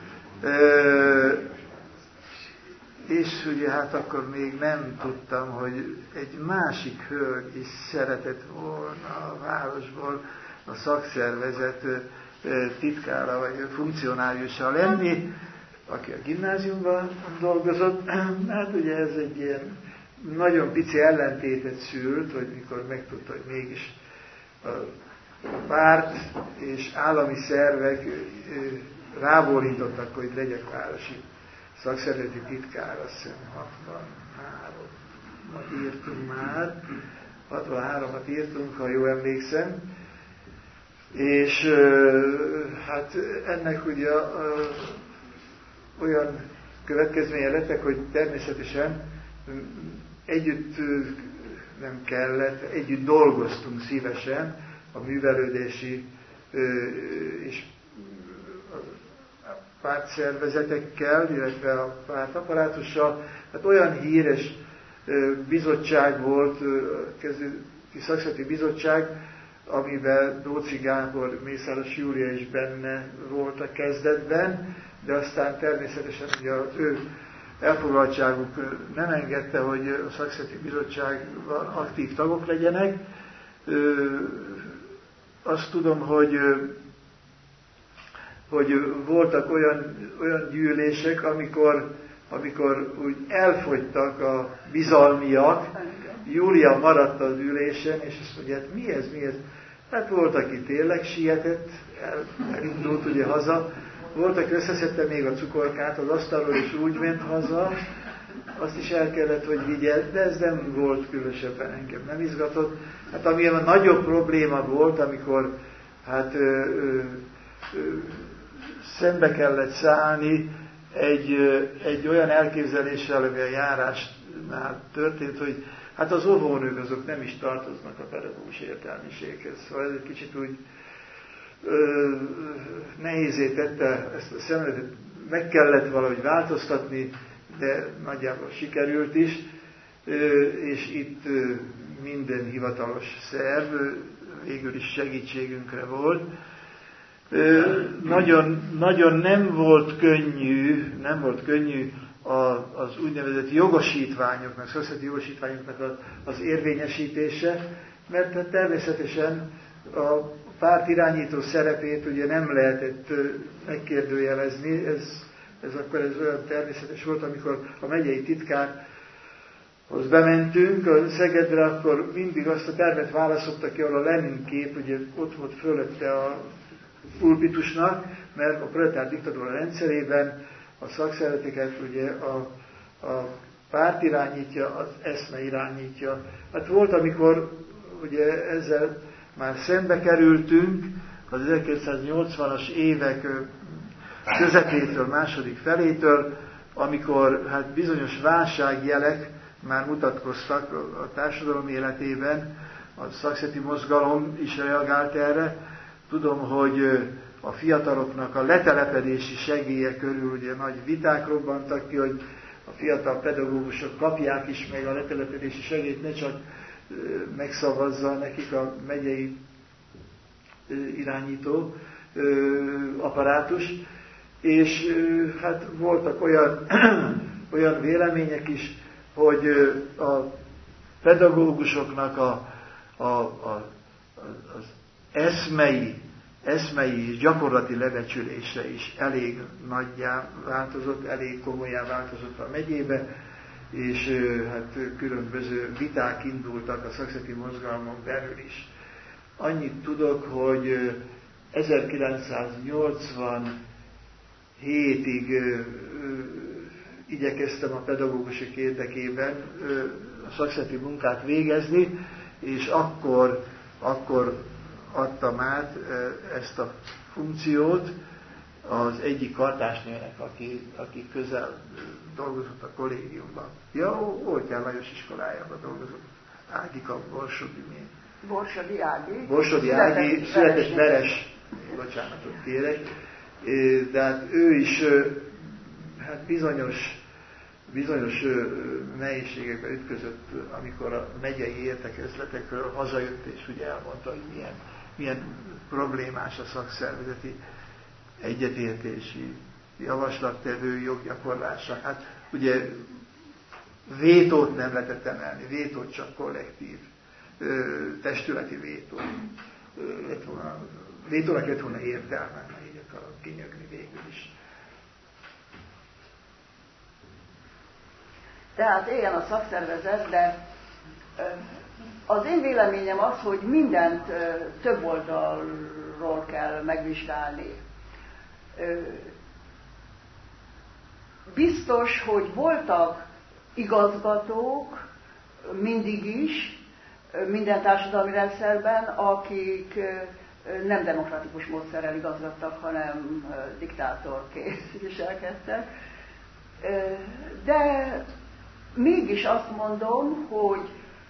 és ugye hát akkor még nem tudtam, hogy egy másik hölgy is szeretett volna a városból a szakszervezet titkára vagy funkcionáriusa lenni, aki a gimnáziumban dolgozott. Hát ugye ez egy ilyen nagyon pici ellentétet szült, hogy mikor megtudta, hogy mégis a párt és állami szervek rábólintottak, hogy legyek városi szakszervezeti titkár, azt hiszem 63-at írtunk már, 63-at írtunk, ha jól emlékszem, és hát ennek ugye olyan következménye lettek, hogy természetesen együtt nem kellett, együtt dolgoztunk szívesen a művelődési és a pártszervezetekkel, illetve a pártaparátussal. Hát olyan híres bizottság volt, kezdeti szakszervezeti bizottság, amiben Dóczy Gábor, Mészáros Júlia is benne volt a kezdetben, de aztán természetesen ugye az ő elfoglaltságuk nem engedte, hogy a szakszervezeti bizottságban aktív tagok legyenek. Azt tudom, hogy voltak olyan gyűlések, amikor úgy elfogytak a bizalmiak, Júlia maradt az ülésen, és azt mondja, hát mi ez? Hát volt, aki tényleg sietett, elindult ugye haza, volt, aki összeszedte még a cukorkát az asztalról, és úgy ment haza, azt is el kellett, hogy vigye, de ez nem volt különösebben, engem nem izgatott. Hát ami a nagyobb probléma volt, amikor hát szembe kellett szállni egy olyan elképzeléssel, ami a járásnál történt, hogy hát az óvónők azok nem is tartoznak a pedagógus értelmiséghez. Szóval ez egy kicsit úgy nehézé tette ezt a szemléletet, meg kellett valahogy változtatni, de nagyjából sikerült is, és itt minden hivatalos szerv végül is segítségünkre volt. Nagyon nem volt könnyű az úgynevezett jogosítványoknak, szociális jogosítványoknak az érvényesítése, mert természetesen a pártirányító szerepét ugye nem lehetett megkérdőjelezni, ez olyan természetes volt, amikor a megyei titkárhoz bementünk a Szegedre, akkor mindig azt a tervet választottak ki, ahol a Lenin kép ugye ott volt fölötte a pulpitusnak, mert a proletár diktatúra rendszerében a szakszervezeteket ugye a párt irányítja, az eszme irányítja. Hát volt, amikor ugye ezzel már szembe kerültünk, az 1980-as évek közepétől, második felétől, amikor hát bizonyos válságjelek már mutatkoztak a társadalom életében, a szakszervezeti mozgalom is reagált erre. Tudom, hogy a fiataloknak a letelepedési segélye körül ugye nagy viták robbantak ki, hogy a fiatal pedagógusok kapják is meg a letelepedési segélyt, ne csak megszavazza nekik a megyei irányító apparátus. És hát voltak olyan vélemények is, hogy a pedagógusoknak az eszmei és gyakorlati lebecsülése is elég nagyjá változott, elég komolyá változott a megyébe, és hát különböző viták indultak a szakszervezeti mozgalmon belül is. Annyit tudok, hogy 1987-ig igyekeztem a pedagógusok érdekében a szakszervezeti munkát végezni, és akkor adtam át ezt a funkciót az egyik kartásnőnek, aki közel dolgozott a kollégiumban. Ja, Oltyán Lajos iskolájában dolgozott. Ágika Borsodi Ági. Borsodi Ági, született Veres, bocsánatot kérek, de hát ő is hát bizonyos nehézségekbe ütközött, amikor a megyei értekezletekről hazajött, és ugye elmondta, hogy milyen problémás a szakszervezeti egyetértési javaslattevő joggyakorlása. Hát ugye vétót nem lehetett emelni, vétót csak kollektív, testületi vétó. Vétónak lett volna értelme, ha így akarok kinyögni végül is. Tehát éljen a szakszervezet, de az én véleményem az, hogy mindent több oldalról kell megvizsgálni. Biztos, hogy voltak igazgatók mindig is, minden társadalmi rendszerben, akik nem demokratikus módszerrel igazgattak, hanem diktátorként viselkedtek. De mégis azt mondom, hogy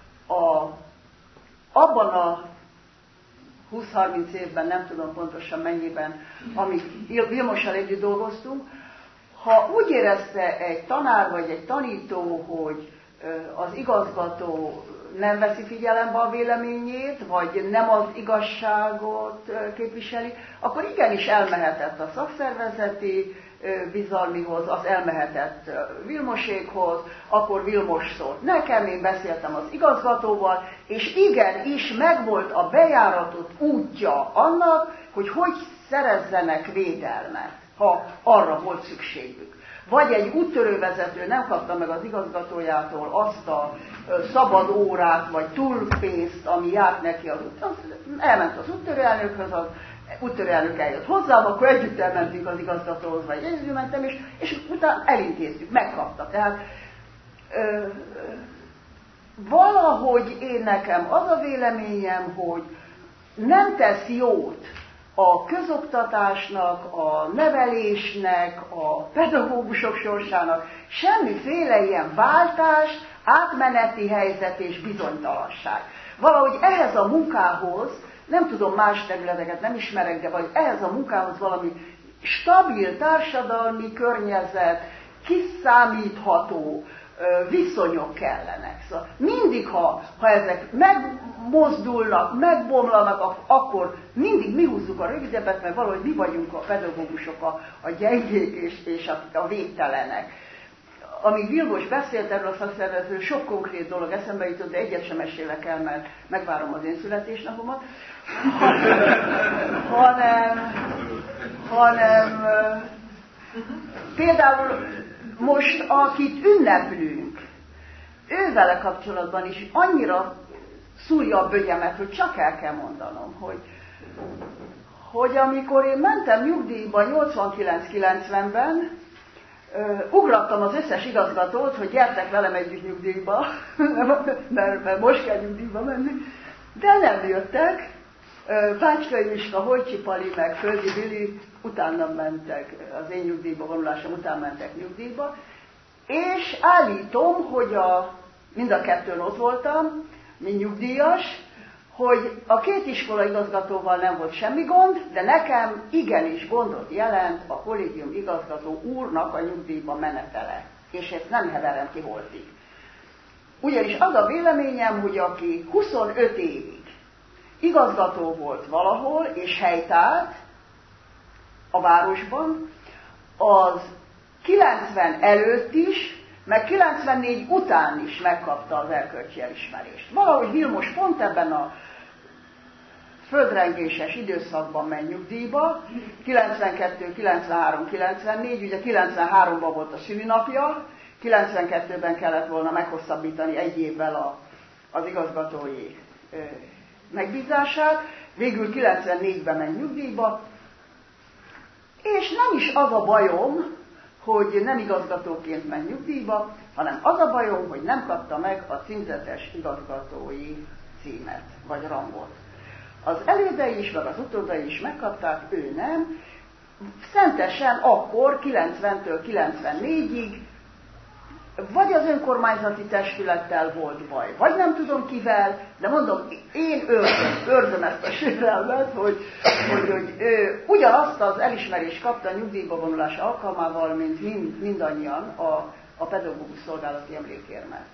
abban a 20-30 évben, nem tudom pontosan mennyiben, amíg Vilmossal együtt dolgoztunk, ha úgy érezte egy tanár vagy egy tanító, hogy az igazgató nem veszi figyelembe a véleményét, vagy nem az igazságot képviseli, akkor igenis elmehetett a szakszervezeti bizalmihoz, az elmehetett Vilmosékhoz, akkor Vilmos szólt nekem, én beszéltem az igazgatóval, és igenis megvolt a bejáratott útja annak, hogy szerezzenek védelmet, ha arra volt szükségük. Vagy egy úttörővezető nem kapta meg az igazgatójától azt a szabad órát, vagy túlpénzt, ami járt neki az elment az úttörőelnökhöz, az úttörőelnök eljött hozzám, akkor együtt elmentünk az igazgatóhoz, vagy együtt mentem, és utána elintéztük, megkapta. Tehát valahogy én nekem az a véleményem, hogy nem tesz jót a közoktatásnak, a nevelésnek, a pedagógusok sorsának semmiféle ilyen váltás, átmeneti helyzet és bizonytalanság. Valahogy ehhez a munkához, nem tudom, más területeket nem ismerek, de vagy ehhez a munkához valami stabil társadalmi környezet, kiszámítható viszonyok kellenek. Szóval mindig, ha ezek megmozdulnak, megbomlanak, akkor mindig mi húzzuk a rövidebbet, mert valahogy mi vagyunk a pedagógusok, a gyengék és a végtelenek. Amíg Vilmos beszélt erről a szakszervezőről, sok konkrét dolog eszembe jutott, de egyet sem mesélek el, mert megvárom az én születésnapomat, hanem például most, akit ünneplünk, ővele kapcsolatban is annyira szúrja a bögyemet, hogy csak el kell mondanom, hogy amikor én mentem nyugdíjba 89-90-ben, ugrattam az összes igazgatót, hogy gyertek velem együtt nyugdíjba, mert most kell nyugdíjba menni, de nem jöttek. Pácskai Miska, Hojcsi Pali, meg Földi Vili utána mentek, az én nyugdíjba vonulásom után mentek nyugdíjba, és állítom, hogy mind a kettőn ott voltam, mint nyugdíjas, hogy a két iskola igazgatóval nem volt semmi gond, de nekem igenis gondot jelent a kollégium igazgató úrnak a nyugdíjba menetele. És ezt nem heverem ki holtig. Ugyanis az a véleményem, hogy aki 25 évig igazgató volt valahol, és helytált a városban, az 90 előtt is, meg 94 után is megkapta az erkölcsi elismerést. Valahogy Vilmos pont ebben a földrengéses időszakban ment nyugdíjba, 92, 93, 94, ugye 93-ban volt a szülinapja, 92-ben kellett volna meghosszabbítani egy évvel az igazgatói megbízását, végül 94-ben ment nyugdíjba, és nem is az a bajom, hogy nem igazgatóként ment nyugdíjba, hanem az a bajom, hogy nem kapta meg a címzetes igazgatói címet, vagy rangot. Az elődei is, meg az utódai is megkapták, ő nem. Szentesen akkor, 90-től 94-ig, vagy az önkormányzati testülettel volt baj, vagy nem tudom kivel, de mondom, én őrzöm ezt a sérelmet, hogy ugyanazt az elismerést kapta a nyugdíjba vonulás alkalmával, mint mindannyian a pedagógus szolgálati emlékérmet.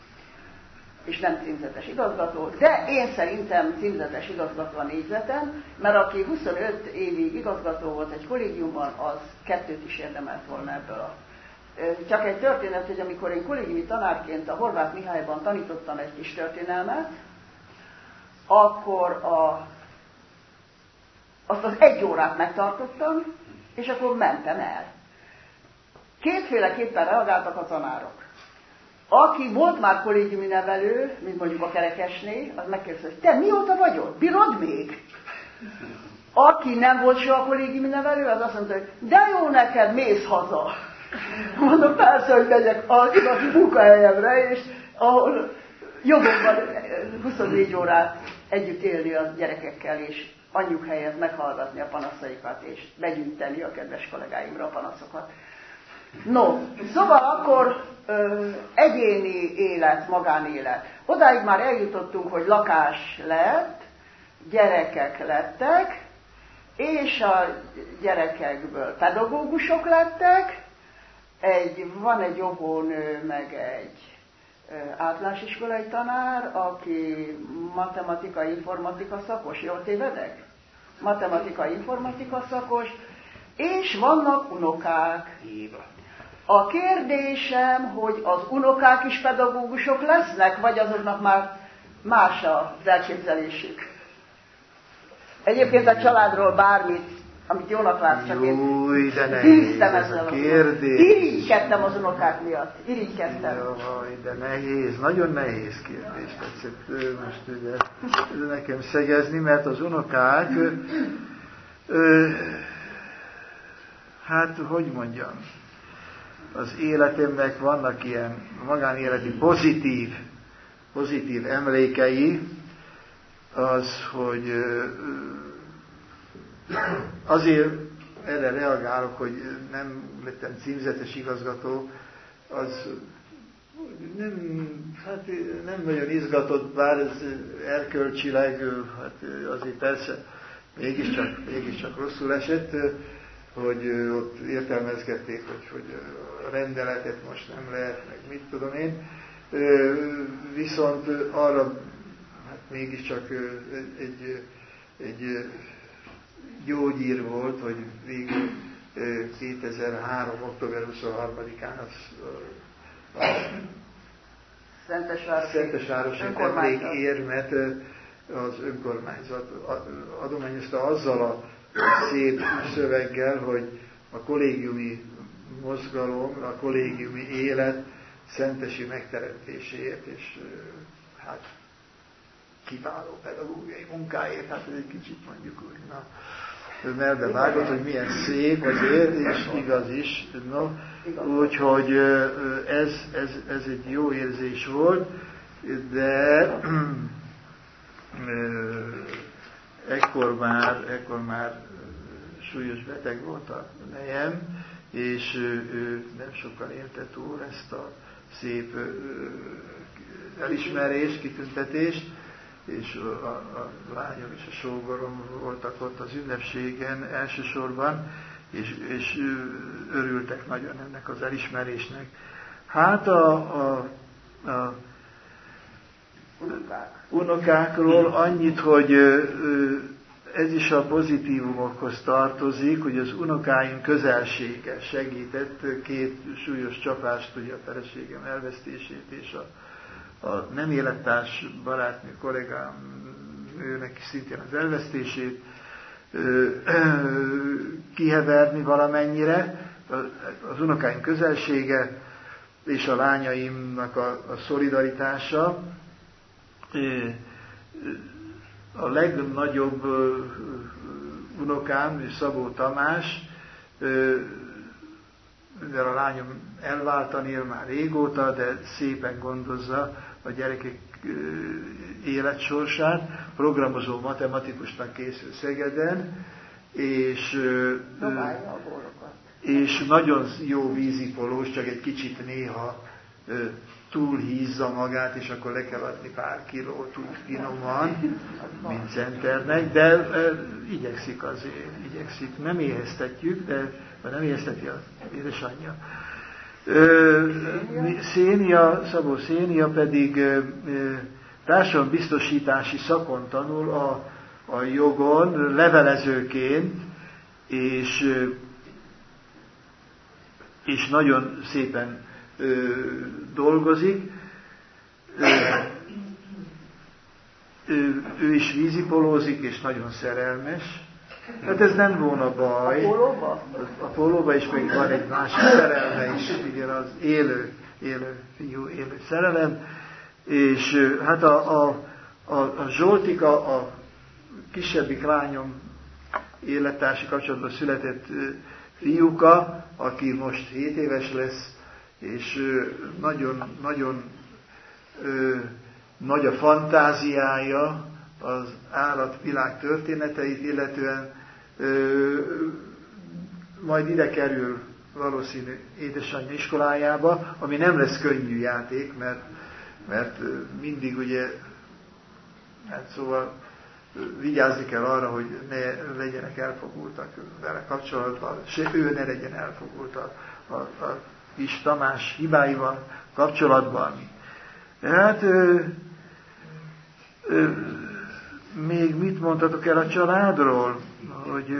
És nem címzetes igazgató, de én szerintem címzetes igazgató a négyzeten, mert aki 25 évig igazgató volt egy kollégiumban, az 2 is érdemelt volna ebből Csak egy történet, hogy amikor én kollégiumi tanárként a Horváth Mihályban tanítottam egy kis történelmet, akkor azt az 1 órát megtartottam, és akkor mentem el. Kétféleképpen reagáltak a tanárok. Aki volt már kollégiumi nevelő, mint mondjuk a Kerekesné, az megkérdezte, hogy te mióta vagy ott? Bírod még? Aki nem volt soha kollégiumi nevelő, az azt mondta, hogy de jó neked, mész haza. Mondom, persze, hogy megyek az igazi munkahelyemre, és ahol jogom van 24 órát együtt élni a gyerekekkel, és anyjuk helyett meghallgatni a panaszaikat, és begyűjteni a kedves kollégáimra a panaszokat. No, szóval akkor egyéni élet, magánélet. Odáig már eljutottunk, hogy lakás lett, gyerekek lettek, és a gyerekekből pedagógusok lettek, van egy óvónő, meg egy általánosiskolai tanár, aki matematika-informatika szakos, jól tévedek? Matematika-informatika szakos, és vannak unokák. A kérdésem, hogy az unokák is pedagógusok lesznek, vagy azoknak már más az elképzelésük. Egyébként a családról bármit, amit jónak látsz, csak én tűztem ezzel a kérdés. Irigykedtem az unokák miatt. Irigykedtem. Jaj, de nehéz, nagyon nehéz kérdés tetszett most ugye nekem szegezni, mert az unokák, hát hogy mondjam, az életemnek vannak ilyen magánéleti pozitív emlékei, az, hogy azért erre reagálok, hogy nem lettem címzetes igazgató, az nem nagyon izgatott, bár ez erkölcsileg, hát azért persze mégiscsak rosszul esett, hogy ott értelmezgették, hogy a rendeletet most nem lehet, meg mit tudom én. Viszont arra hát mégiscsak egy gyógyír volt, hogy végül 2003. október 23-án a Szentesvárosi emlékérmet az önkormányzat adományozta azzal a szép szöveggel, hogy a kollégiumi mozgalom, a kollégiumi élet szentesi megteremtéséért, és hát kiváló pedagógiai munkáért, hát ez egy kicsit mondjuk úgy, melbe vágott, hogy milyen szép azért, és igaz is, no, úgyhogy ez egy jó érzés volt, de ekkor már súlyos beteg volt a nejem, és ő nem sokkal élte túl ezt a szép elismerést, kitüntetést, és a lányom és a sógorom voltak ott az ünnepségen elsősorban, és örültek nagyon ennek az elismerésnek. Hát a unokákról annyit, hogy ez is a pozitívumokhoz tartozik, hogy az unokáim közelsége segített két súlyos csapást, ugye a feleségem elvesztését és a nem élettárs barátnő kollégám őnek is szintén az elvesztését kiheverni valamennyire. Az unokáim közelsége és a lányaimnak a szolidaritása. A legnagyobb unokám, Szabó Tamás, mivel a lányom elváltan él már régóta, de szépen gondozza a gyerekek életsorsát, programozó matematikusnak készül Szegeden, és nagyon jó vízipolós, csak egy kicsit néha túlhízza magát, és akkor le kell adni pár kilót úgy finoman, mint centernek, de igyekszik. Nem éheztetjük, de nem éhezteti az édesanyja. Szabó Szénia pedig társadalombiztosítási szakon tanul a jogon levelezőként, és nagyon szépen dolgozik. Ő is vízipolózik, és nagyon szerelmes. Hát ez nem volna baj. A pólóba is még van egy másik szerelme is, igen, az élő fiú, élő szerelem. És hát a Zsoltika, a kisebbik lányom élettársi kapcsolatban született fiúka, aki most 7 éves lesz, és nagyon nagy a fantáziája az állatvilág történeteit, illetően majd ide kerül valószínű édesanyja iskolájába, ami nem lesz könnyű játék, mert mindig ugye, hát szóval vigyázni kell arra, hogy ne legyenek elfogultak vele kapcsolatban, se ő ne legyen elfogult a kis Tamás hibáival kapcsolatban. Hát még mit mondhatok el a családról, hogy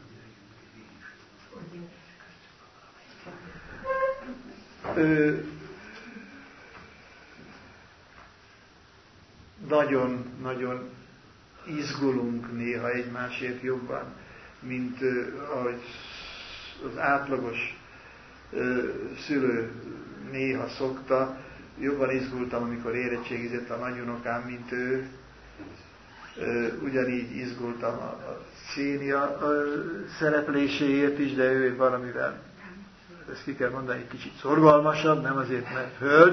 nagyon izgulunk néha egymásért jobban, mint ahogy az átlagos szülő néha szokta. Jobban izgultam, amikor érettségizett a nagyunokám, mint ő. Ugyanígy izgultam a Szénia szerepléséért is, de ő valamivel ezt ki kell mondani, kicsit szorgalmasabb, nem azért, mert hölgy.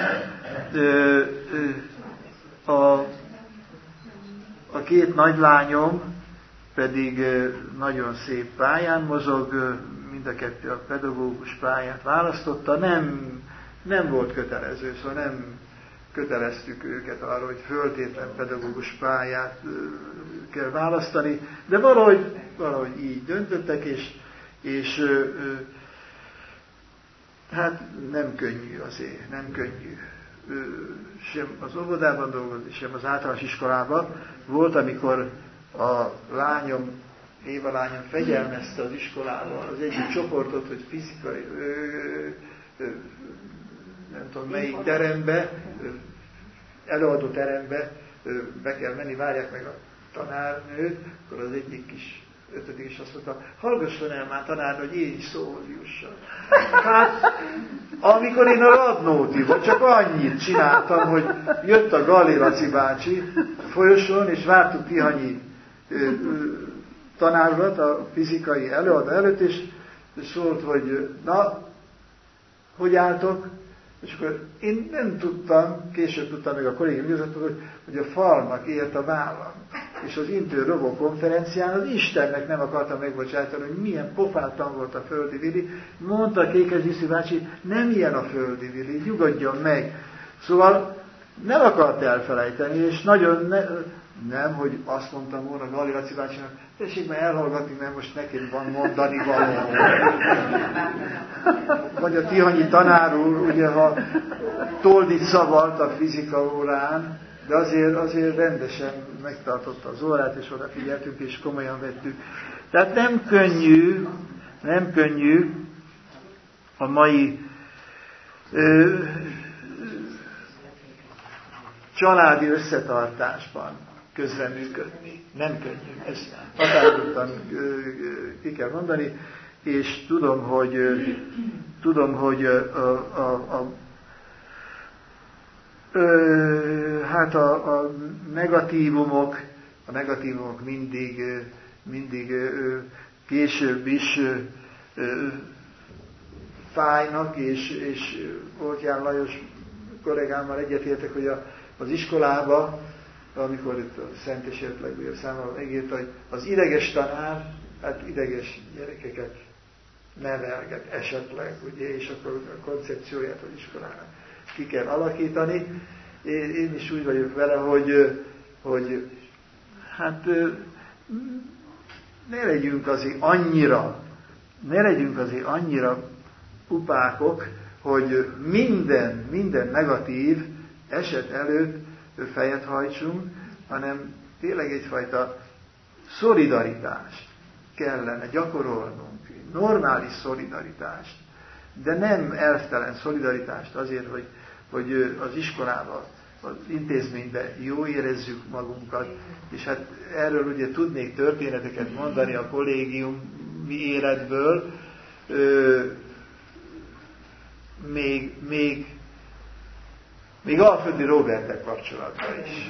A két nagylányom pedig nagyon szép pályán mozog, mind a kettő a pedagógus pályát választotta, nem volt kötelező, szóval nem köteleztük őket arra, hogy föltétlen pedagógus pályát kell választani, de valahogy így döntöttek, és hát nem könnyű azért, nem könnyű. Sem az óvodában dolgozni, sem az általános iskolában. Volt, amikor a lányom, Éva lányom fegyelmezte az iskolában az egyik csoportot, hogy fizikai, nem tudom melyik terembe, előadó terembe be kell menni, várják meg a tanárnőt, akkor az egyik kis ötödik is azt mondta, hallgasson el már tanárnő, hogy én is szóhoz jussak. Hát, amikor én a Radnótiban csak annyit csináltam, hogy jött a Gali Laci bácsi folyosón, és vártuk Tihanyi tanárulat a fizikai előadó előtt, és szólt, hogy na, hogy álltok? És akkor én nem tudtam, később tudtam meg a kollégium igazgató, hogy a falnak ért a vállam. És az Intő Robó konferencián az Istennek nem akartam megbocsátani, hogy milyen pofátlan volt a földi vili. Mondta a Kékes Gyuszi bácsi, nem ilyen a földi vili, nyugodjon meg. Szóval nem akart elfelejteni, és nagyon nem, hogy azt mondtam volna Gali Laci bácsinak, tessék már elhallgatni, mert most neked van mondani való. Vagy a Tihanyi tanár úr, ugye, ha Toldit szavalt a fizika órán, de azért rendesen megtartotta az órát, és odafigyeltünk, és komolyan vettük. Tehát nem könnyű a mai családi összetartásban közreműködni. Nem könnyű. Ezt határozottan ki kell mondani, és tudom, hogy hát a negatívumok mindig később is fájnak, és Ortyán Lajos kollégámmal egyetértek, hogy az iskolába, amikor itt a Szent Esetleg számomra megírta, hogy az ideges tanár, hát ideges gyerekeket nevelget esetleg, ugye, és akkor a koncepcióját az iskolának ki kell alakítani. Én is úgy vagyok vele, hogy hát ne legyünk azért annyira upákok, hogy minden negatív eset előtt fejet hajtsunk, hanem tényleg egyfajta szolidaritást kellene gyakorolnunk, normális szolidaritást, de nem elvtelen szolidaritást azért, hogy az iskolában, az intézményben jó érezzük magunkat, és hát erről ugye tudnék történeteket mondani a kollégiumi életből, még Alföldi Róberttel kapcsolatban is.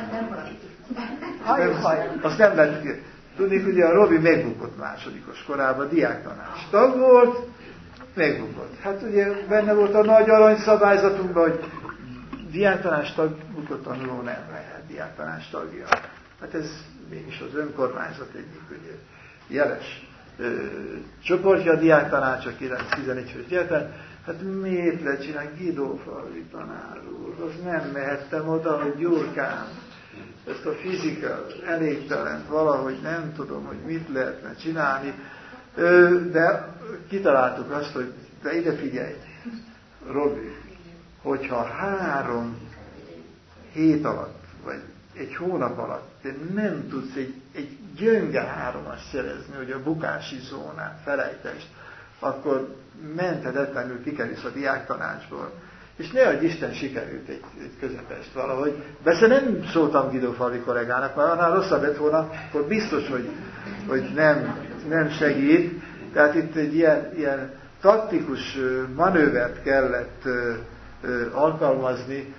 Azt nem lehet. Tudnék, ugye a Robi megbukott másodikos korában, diáktanács tag volt, megbukott. Hát ugye benne volt a nagy aranyszabályzatunkban, hogy diáktanács tag bukott tanuló nem lehet diáktanács tagja. Hát ez mégis az önkormányzat egyik ugye jeles csoportja, a diáktanács, a 9-11 fős diáktanács. Hát miért lehet csinálni Guidófalvi tanár úr? Az nem mehettem oda, hogy Gyurkám, ezt a fizika elégtelent valahogy nem tudom, hogy mit lehetne csinálni, de kitaláltuk azt, hogy de ide figyelj, Robi, hogyha 3 hét alatt, vagy egy hónap alatt te nem tudsz egy gyönge 3-as szerezni, hogy a bukási zónát felejtest, akkor menthetetlenül kikerülsz a diáktanácsból. És ne adj Isten, sikerült egy közepest valahogy. Persze nem szóltam Guidófalvi kollégának, mert annál rosszabb lett volna, akkor biztos, hogy nem segít. Tehát itt egy ilyen taktikus manővert kellett alkalmazni,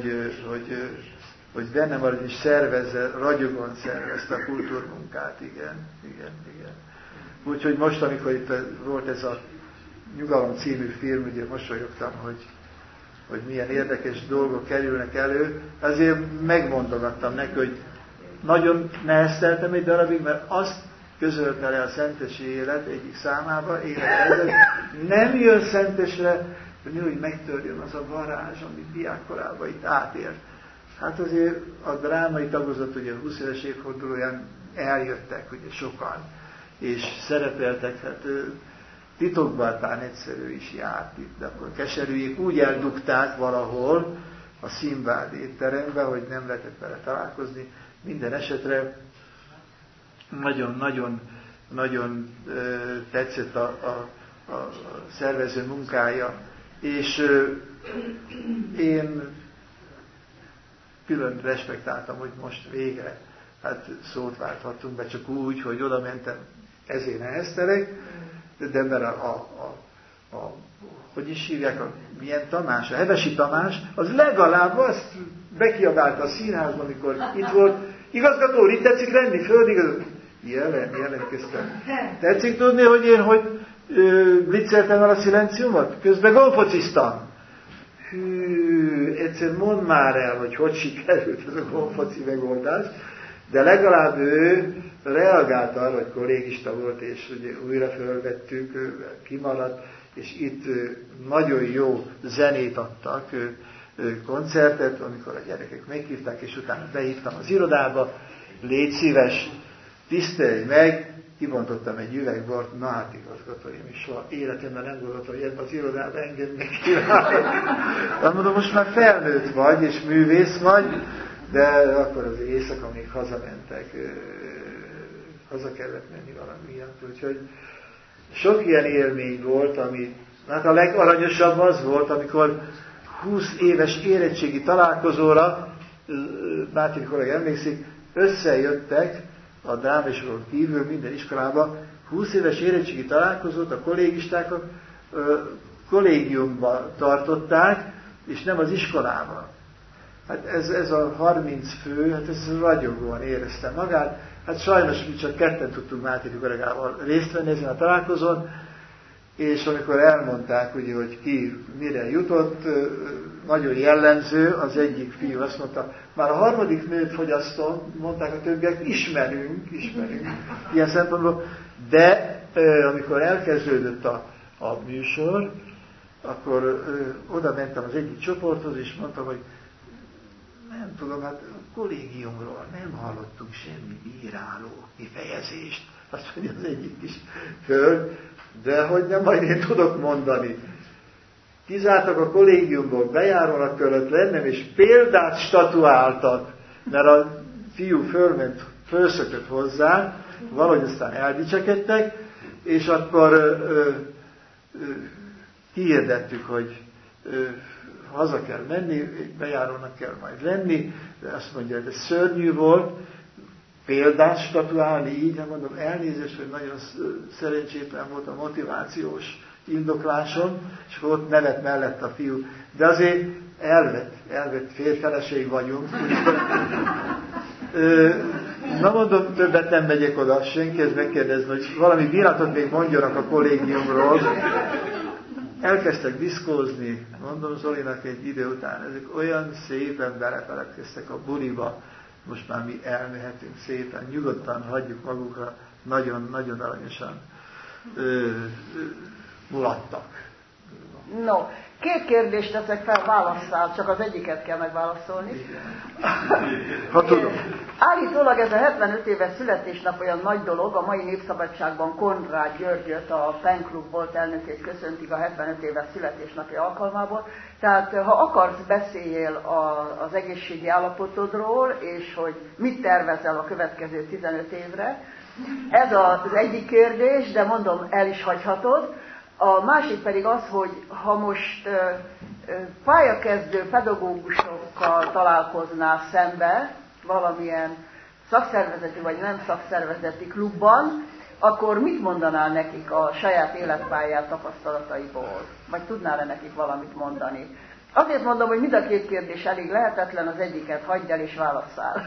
hogy benne maradj és szervezze, ragyogon szervezte a kultúrmunkát. Igen. Úgyhogy most, amikor itt volt ez a Nyugalom című film, ugye mosolyogtam, hogy milyen érdekes dolgok kerülnek elő, azért megmondogattam neki, hogy nagyon nehezteltem egy darabig, mert azt közölte le a szentesi élet egyik számába, nem jön szentesre, hogy nehogy megtörjön az a varázs, amit diákkorában itt átér. Hát azért a drámai tagozat ugye a 20 éves évfordulóján eljöttek ugye sokan, és szerepeltek, hát titokban tán egyszerű is járt itt, de akkor keserűjék úgy eldugták valahol a Színvád étterembe, hogy nem lehetett vele találkozni. Minden esetre nagyon tetszett a szervező munkája, és én külön respektáltam, hogy most végre hát szót válthattunk be, csak úgy, hogy oda mentem, ezért neheztelek, de mert hogy is hívják, milyen Tamás, a Hevesi Tamás, az legalább azt bekiabálta a színházban, amikor itt volt, igazgató, itt tetszik lenni, földigazgató. Jelentkeztem. Tetszik tudni, hogy én blitzeltem el a szilenciumot? Közben golfociztam. Egyszer mondd már el, hogy sikerült ez a golfoci megoldás, de legalább ő reagált arra, hogy kollégista volt, és ugye újra fölvettük, kimaradt, és itt nagyon jó zenét adtak, koncertet, amikor a gyerekek meghívták, és utána behívtam az irodába, légy szíves, tisztelj meg, kibontottam egy üvegbort, na hát igazgatóim is soha életemben nem gondoltam, hogy ebben az irodában engem megkívánnak. Mondom, most már felnőtt vagy, és művész vagy, de akkor az éjszaka még hazamentek, haza kellett menni valami miatt. Úgyhogy sok ilyen élmény volt, ami, hát a legaranyosabb az volt, amikor 20 éves érettségi találkozóra, Máté kollega emlékszik, összejöttek a drámaisoron kívül minden iskolában, 20 éves érettségi találkozót a kollégisták a kollégiumban tartották, és nem az iskolában. Hát ez a 30 fő, hát ez ragyogóan érezte magát. Hát sajnos mi csak ketten tudtunk Máté kollégával részt venni ezen a találkozón, és amikor elmondták, ugye, hogy ki mire jutott, nagyon jellemző, az egyik fiú azt mondta, már a harmadik nőt fogyasztom, mondták a többiek, ismerünk, ilyen szempontból, de amikor elkezdődött a műsor, akkor oda mentem az egyik csoporthoz, és mondtam, hogy nem tudom, hát a kollégiumról nem hallottunk semmi bíráló kifejezést. Azt mondja az egyik kis hölgy, de hogy nem, majd én tudok mondani. Kizártak a kollégiumból, bejárónak kellett lennem, és példát statuáltak, mert a fiú fölszökött hozzá, valahogy aztán eldicsekedtek, és akkor kihirdettük, hogy haza kell menni, bejárónak kell majd lenni, de azt mondja, hogy ez szörnyű volt, példát statuálni így, hát mondom, elnézést, hogy nagyon szerencsétlen volt a motivációs indokláson, és akkor ott nevet mellett a fiú. De azért elvett férfeleség vagyunk. Na mondom, többet nem megyek oda, senki ezt megkérdezni, hogy valami bírálatot még mondjanak a kollégiumról. Elkezdtek diszkózni, mondom Zolinak egy idő után, ezek olyan szépen belefeledkeztek a buliba, most már mi elmehetünk szépen, nyugodtan hagyjuk magukra, nagyon aranyosan mulattak. No, 2 kérdést teszek fel, válasszál, csak az egyiket kell megválaszolni. Ha tudom. Állítólag ez a 75 éves születésnap olyan nagy dolog, a mai Népszabadságban Konrád Györgyöt, a Pen Club volt elnökét köszöntik a 75 éves születésnapja alkalmából. Tehát ha akarsz, beszéljél az egészségi állapotodról, és hogy mit tervezel a következő 15 évre. Ez az egyik kérdés, de mondom, el is hagyhatod. A másik pedig az, hogy ha most pályakezdő pedagógusokkal találkoznál szembe, valamilyen szakszervezeti vagy nem szakszervezeti klubban, akkor mit mondanál nekik a saját életpályát tapasztalataiból? Vagy tudnál-e nekik valamit mondani? Azért mondom, hogy mind a 2 kérdés elég lehetetlen, az egyiket hagyd el és válasszál.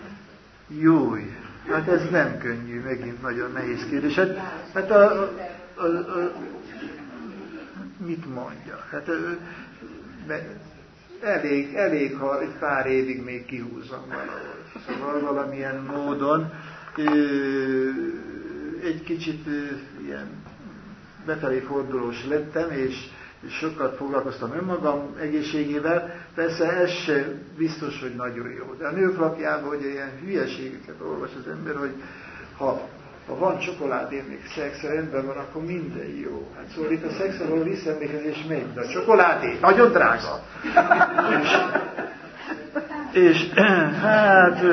Júj, hát ez nem könnyű, megint nagyon nehéz kérdés. Hát mit mondja? Hát elég, ha egy pár évig még kihúzom valahol. Szóval valamilyen módon egy kicsit ilyen befelé fordulós lettem, és sokat foglalkoztam önmagam egészségével. Persze ez se biztos, hogy nagyon jó. De a Nők Lapjában, hogy ilyen hülyeségeket olvas az ember, hogy ha van csokoládé, még szex rendben van, akkor minden jó. Hát szóval itt a szexre való visszaemlékezés megy, de a csokoládé nagyon drága. és hát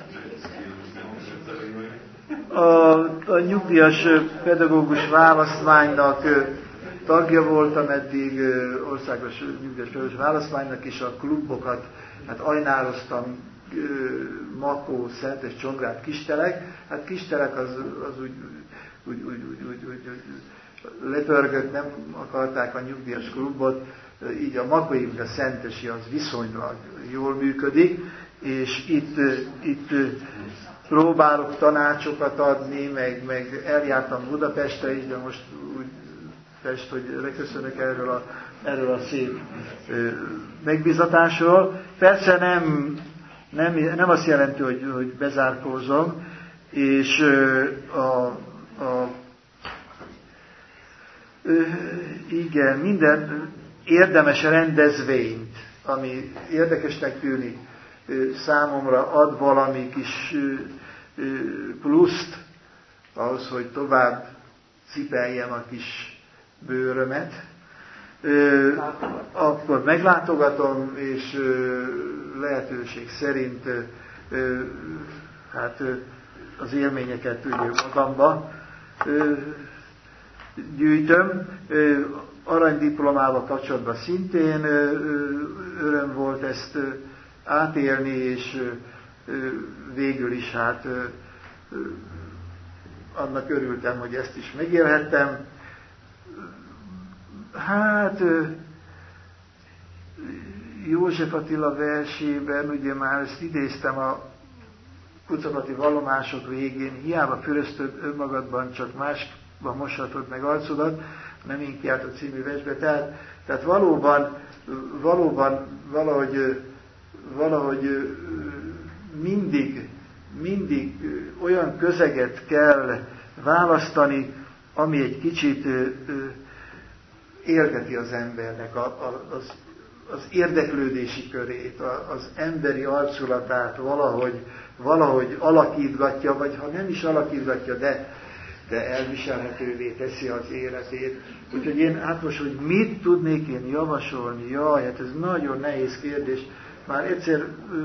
a nyugdíjas pedagógus választmánynak tagja voltam eddig, országos nyugdíjas pedagógus választmánynak, és a klubokat, hát ajnároztam, Makó, Szent és Csongrád, Kistelek. Hát Kistelek az úgy lepörgött, nem akarták a nyugdíjas klubot, így a Makói, a Szentesi az viszonylag jól működik, és itt próbálok tanácsokat adni, meg eljártam Budapestre is, de most úgy Pest, hogy leköszönök erről a szép megbízatásról. Persze nem azt jelenti, hogy bezárkózom, és igen, minden érdemes rendezvényt, ami érdekesnek tűnik számomra, ad valami kis pluszt ahhoz, hogy tovább cipeljem a kis bőrömet, akkor meglátogatom, és lehetőség szerint hát az élményeket magamba gyűjtöm. Aranydiplomával kapcsolatban szintén öröm volt ezt átélni, és végül is hát annak örültem, hogy ezt is megélhettem. Hát József Attila versében, ugye már ezt idéztem a kucapati vallomások végén, hiába füröztöd önmagadban, csak másban moshatod meg arcodat, nem én kiáltott című versbe. Tehát valóban valahogy mindig olyan közeget kell választani, ami egy kicsit élteti az embernek az érdeklődési körét, az emberi arculatát valahogy alakítgatja, vagy ha nem is alakítgatja, de elviselhetővé teszi az életét. Úgyhogy hát most, hogy mit tudnék én javasolni? Jaj, hát ez nagyon nehéz kérdés. Már egyszer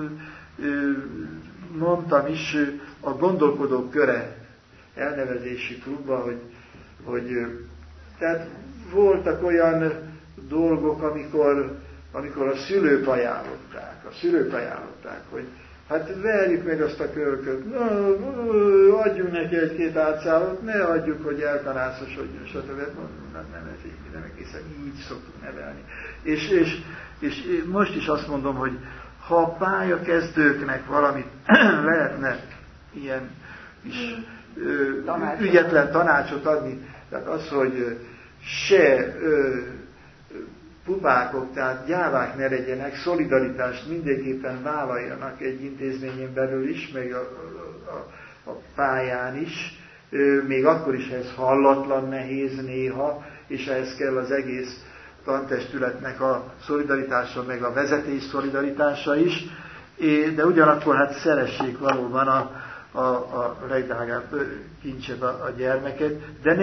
mondtam is a Gondolkodók Köre elnevezési klubban, hogy tehát voltak olyan dolgok, amikor a szülők ajánlották, hogy hát verjük meg azt a kölköt, adjunk neki egy-két átszállót, ne adjuk, hogy elkanászosodjon, stb. Nem egészen így szoktuk nevelni. És most is azt mondom, hogy ha a pályakezdőknek valamit lehetne ilyen is ügyetlen tanácsot adni, tehát az, hogy se pupákok, tehát gyávák ne legyenek, szolidaritást mindenképpen vállaljanak egy intézményen belül is, meg a pályán is, még akkor is, ha ez hallatlan, nehéz néha, és ehhez kell az egész tantestületnek a szolidaritása, meg a vezetés szolidaritása is, de ugyanakkor hát szeressék valóban a legdrágább kincset, a gyermeket, de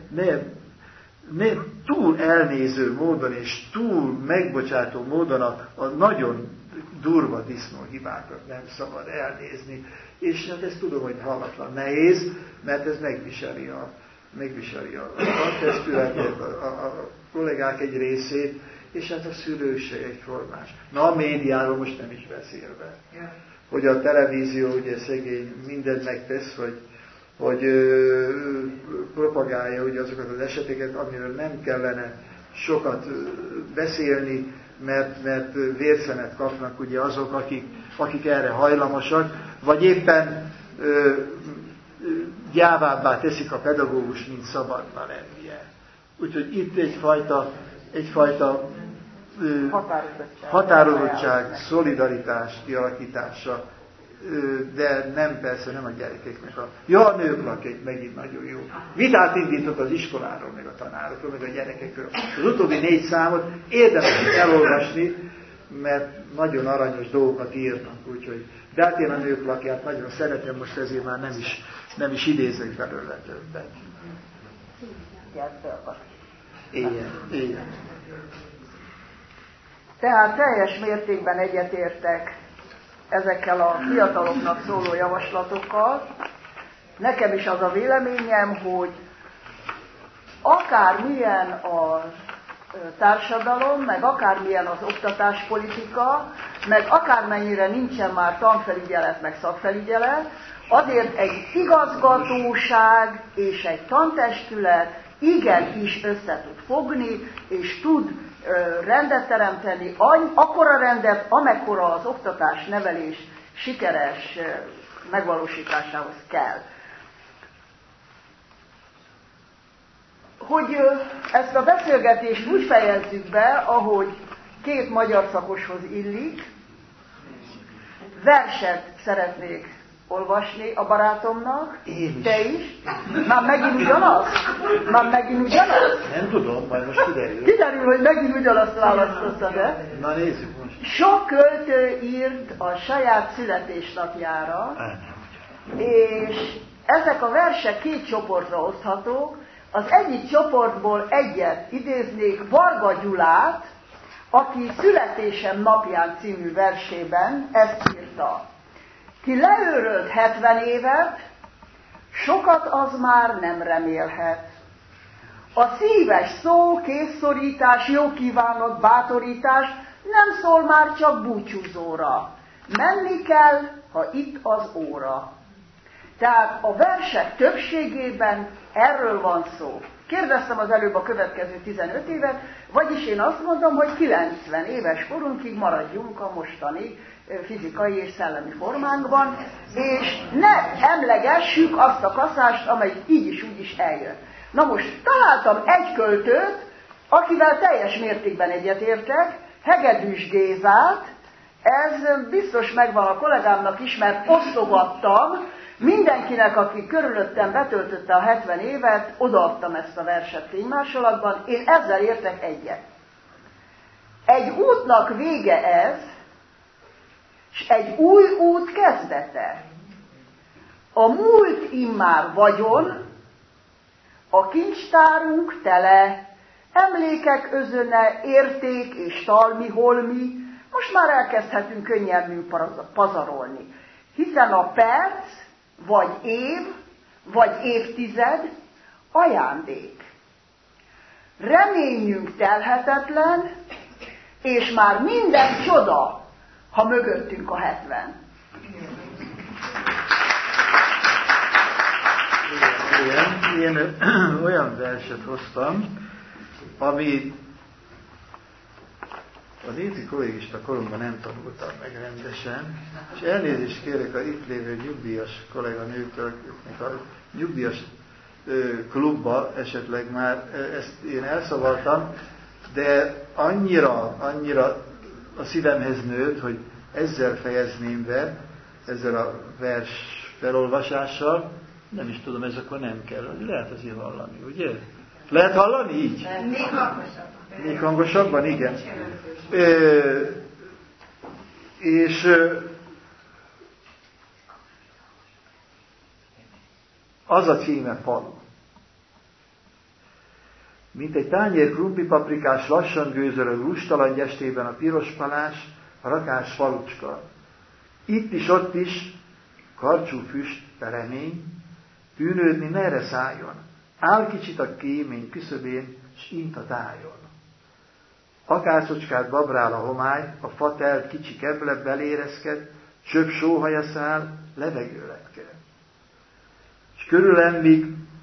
ne túl elnéző módon és túl megbocsátó módon a nagyon durva disznóhibákat nem szabad elnézni. És hát ezt tudom, hogy hallatlan nehéz, mert ez megviseli a testületet, a kollégák egy részét, és hát a szülő se egyformás. Na, a médiáról most nem is beszélve. Hogy a televízió ugye szegény mindent megtesz, hogy propagálja ugye azokat az eseteket, amiről nem kellene sokat beszélni, mert vérszemet kapnak ugye azok, akik erre hajlamosak, vagy éppen gyávábbá teszik a pedagógus, mint szabadna lennie. Úgyhogy itt egyfajta határozottság, szolidaritás kialakítása, de persze nem a gyerekeknek a nőklakét megint nagyon jó. Vitát indított az iskoláról, meg a tanárokról, meg a gyerekekről. Az utóbbi 4 számot érdemes elolvasni, mert nagyon aranyos dolgokat írnak, úgyhogy de hát én a nőklakját nagyon szeretem, most ezért már nem is idézek belőle többet. Igen. Tehát teljes mértékben egyetértek ezekkel a fiataloknak szóló javaslatokkal. Nekem is az a véleményem, hogy akármilyen a társadalom, meg akármilyen az oktatáspolitika, meg akármennyire nincsen már tanfelügyelet, meg szakfelügyelet, azért egy igazgatóság és egy tantestület igenis össze tud fogni, és tud rendet teremteni, akkora rendet, amekkora az oktatás-nevelés sikeres megvalósításához kell. Hogy ezt a beszélgetést úgy fejezzük be, ahogy 2 magyar szakoshoz illik, verset szeretnék olvasni a barátomnak, te is. Már megint ugyanaz? Nem tudom, majd most kiderül. Kiderül, hogy megint ugyanazt választottad, de? Na nézzük most. Sok költő írt a saját születésnapjára, és ezek a versek 2 csoportra oszthatók. Az egyik csoportból egyet idéznék, Varga Gyulát, aki Születésem napján című versében ezt írta. Ki leőrölt 70 évet, sokat az már nem remélhet. A szíves szó, kézszorítás, jó kívánat, bátorítás nem szól már csak búcsúzóra. Menni kell, ha itt az óra. Tehát a versek többségében erről van szó. Kérdeztem az előbb a következő 15 évet, vagyis én azt mondom, hogy 90 éves korunkig maradjunk a mostani fizikai és szellemi formánkban, és ne emlegessük azt a kaszást, amely így is úgy is eljön. Na most találtam egy költőt, akivel teljes mértékben egyetértek, Hegedűs Gézát, ez biztos megvan a kollégámnak is, mert osztogattam, mindenkinek, aki körülöttem betöltötte a 70 évet, odaadtam ezt a verset fénymásolatban, én ezzel értek egyet. Egy útnak vége ez, és egy új út kezdete. A múlt immár vagyon, a kincstárunk tele, emlékek özöne, érték és talmi-holmi, most már elkezdhetünk könnyelmű pazarolni. Hiszen a perc, vagy év, vagy évtized ajándék. Reményünk telhetetlen, és már minden csoda, ha mögöttünk a 70. Én olyan verset hoztam, ami a népi kollégista koromban nem tanultam meg rendesen, és elnézést kérek a itt lévő nyugdíjas kolléganőktől, a nyugdíjas klubba esetleg már ezt én elszavaltam, de annyira a szívemhez nőtt, hogy ezzel fejezném be, ezzel a vers felolvasással, nem is tudom, ez akkor nem kell, lehet azért hallani, ugye? Lehet hallani így? Még hangosabban. Még hangosabban, igen. Az a címe Falu. Mint egy tányér krumplipaprikás lassan gőzölög lustalan gyestében a piros palás, a rakás falucska. Itt is, ott is, karcsú füst, remény, tűnődni merre szálljon. Áll kicsit a kémény küszöbén, s int a tájon. Akácocskát babrál a homály, a fa telt kicsi keble belérezked, csöpp sóhaja száll, levegő letke. És körülemmig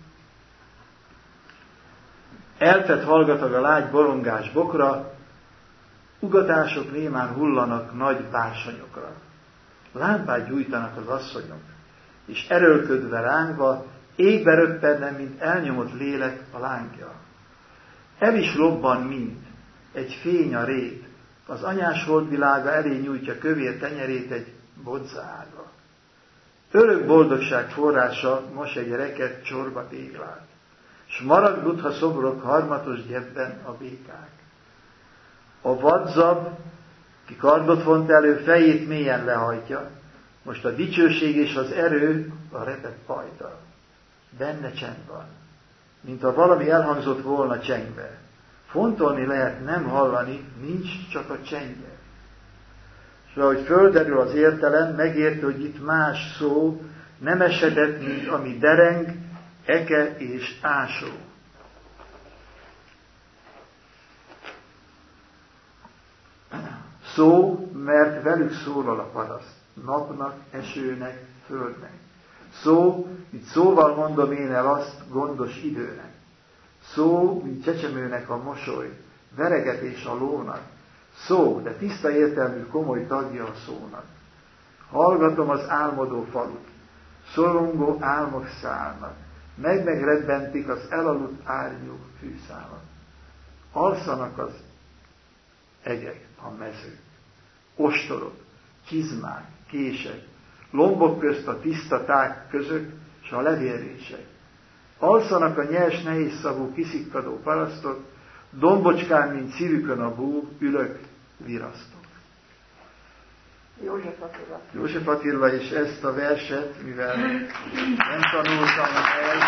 eltett hallgatag a lágy borongás bokra, ugatások némán hullanak nagy bársonyokra. Lámpát gyújtanak az asszonyok, és erőlködve rángva égbe röppenne, mint elnyomott lélek a lángja. El is lobban, mint egy fény a rét, az anyás holdvilága elé nyújtja kövér tenyerét egy bodzága. Örök boldogság forrása mos egy reket csorba téglát, s marad Buddha szobrok harmatos gyebben a békák. A vadzab, ki kardot vont elő, fejét mélyen lehajtja, most a dicsőség és az erő a repet pajta. Benne csend van, mint ha valami elhangzott volna csengve. Fontolni lehet, nem hallani, nincs csak a csendje. És ahogy földerül az értelem, megérti, hogy itt más szó, nem esetett, mint ami dereng, eke és ásó. Szó, mert velük szólal a paraszt, napnak, esőnek, földnek. Szó, mint szóval mondom én el azt gondos időnek. Szó, mint csecsemőnek a mosoly, veregetés a lónak. Szó, de tiszta értelmű, komoly tagja a szónak. Hallgatom az álmodó falut, szorongó álmok szállnak, megredbentik az elaludt árnyú fűszálat. Alszanak az egek, a mezők, ostorok, csizmák, kések, lombok közt a tiszta tág közök, s a levélrések. Alszanak a nyers, nehéz szavú, kiszikkadó parasztok, dombocskán, mint szívükön a bú, ülök, virasztok. József Attila, és ezt a verset, mivel nem tanultam el,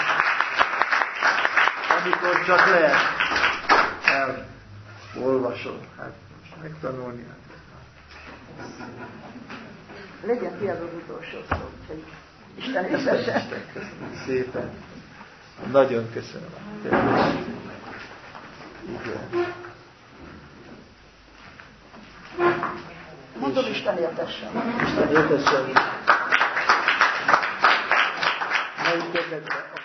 amikor csak lehet, elolvasom. Hát most megtanulni. Legyen ki az utolsó szó, hogy Isten észese. Köszönöm szépen. Nagyon köszönöm. Igen. Mondom, Isten értessen. Isten értessen. Melyiket